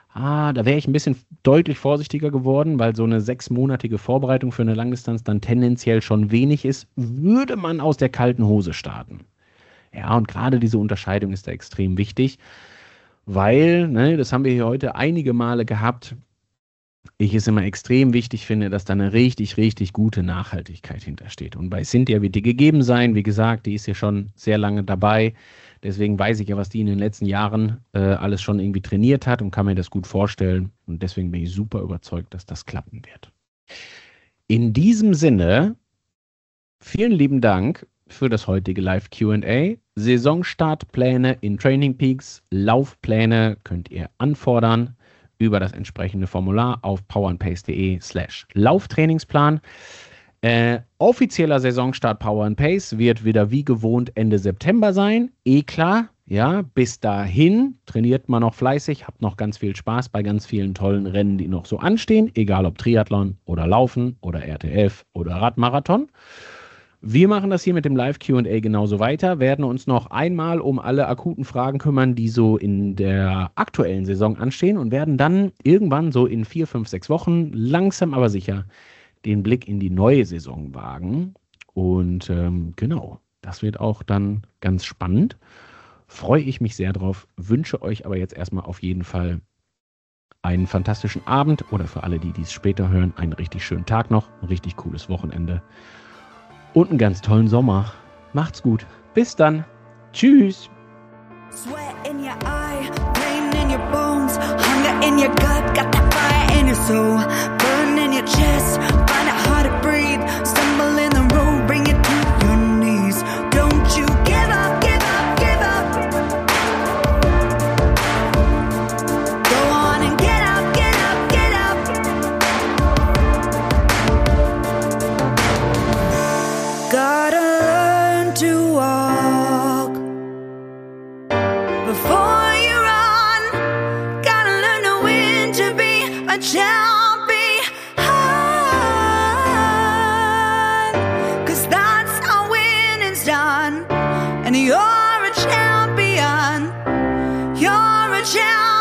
Ah, da wäre ich ein bisschen deutlich vorsichtiger geworden, weil so eine sechsmonatige Vorbereitung für eine Langdistanz dann tendenziell schon wenig ist, würde man aus der kalten Hose starten. Ja, und gerade diese Unterscheidung ist da extrem wichtig, weil, ne, das haben wir hier heute einige Male gehabt, ich es immer extrem wichtig finde, dass da eine richtig, richtig gute Nachhaltigkeit hintersteht. Und bei Cynthia wird die gegeben sein. Wie gesagt, die ist ja schon sehr lange dabei. Deswegen weiß ich ja, was die in den letzten Jahren äh, alles schon irgendwie trainiert hat und kann mir das gut vorstellen. Und deswegen bin ich super überzeugt, dass das klappen wird. In diesem Sinne, vielen lieben Dank für das heutige Live-Q and A. Saisonstartpläne in Training Peaks, Laufpläne könnt ihr anfordern über das entsprechende Formular auf powerandpace.de slash Lauftrainingsplan. Äh, offizieller Saisonstart Power and Pace wird wieder wie gewohnt Ende September sein. Eh klar, ja, bis dahin trainiert man noch fleißig, habt noch ganz viel Spaß bei ganz vielen tollen Rennen, die noch so anstehen, egal ob Triathlon oder Laufen oder R T F oder Radmarathon. Wir machen das hier mit dem Live-Q and A genauso weiter, werden uns noch einmal um alle akuten Fragen kümmern, die so in der aktuellen Saison anstehen und werden dann irgendwann so in vier, fünf, sechs Wochen langsam aber sicher den Blick in die neue Saison wagen. Und ähm, genau, das wird auch dann ganz spannend. Freue ich mich sehr drauf, wünsche euch aber jetzt erstmal auf jeden Fall einen fantastischen Abend oder für alle, die dies später hören, einen richtig schönen Tag noch, ein richtig cooles Wochenende. Und einen ganz tollen Sommer. Macht's gut. Bis dann. Tschüss. Sweat in your eye, pain in your bones, hunger in your gut, got that fire in your soul, burn in your chest, find it hard to breathe, stumble in the road, bring it to your knees. Don't you give up, give up, give up. Go on and get up, get up, get up. Gotta learn to walk before you run. Gotta learn to win to be a champion. 'Cause that's how winning's done. And you're a champion. You're a champion.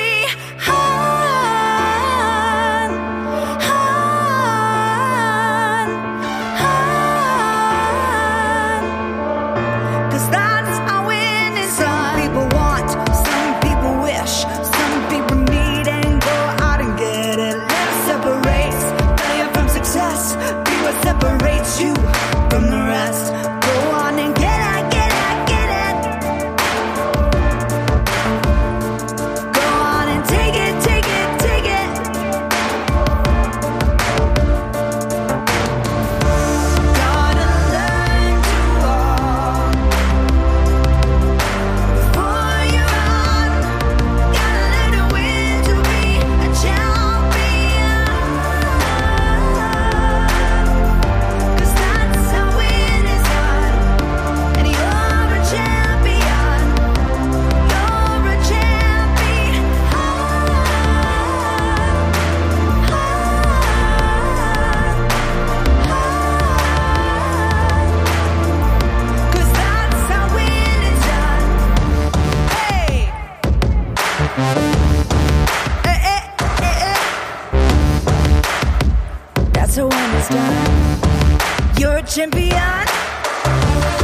Separates you from the rest. Go on and get it, get it, get it. Go on and take it, take it, take it. Gotta learn to walk before you run. Gotta learn to win to be a champion. That's how when it's done. You're a champion.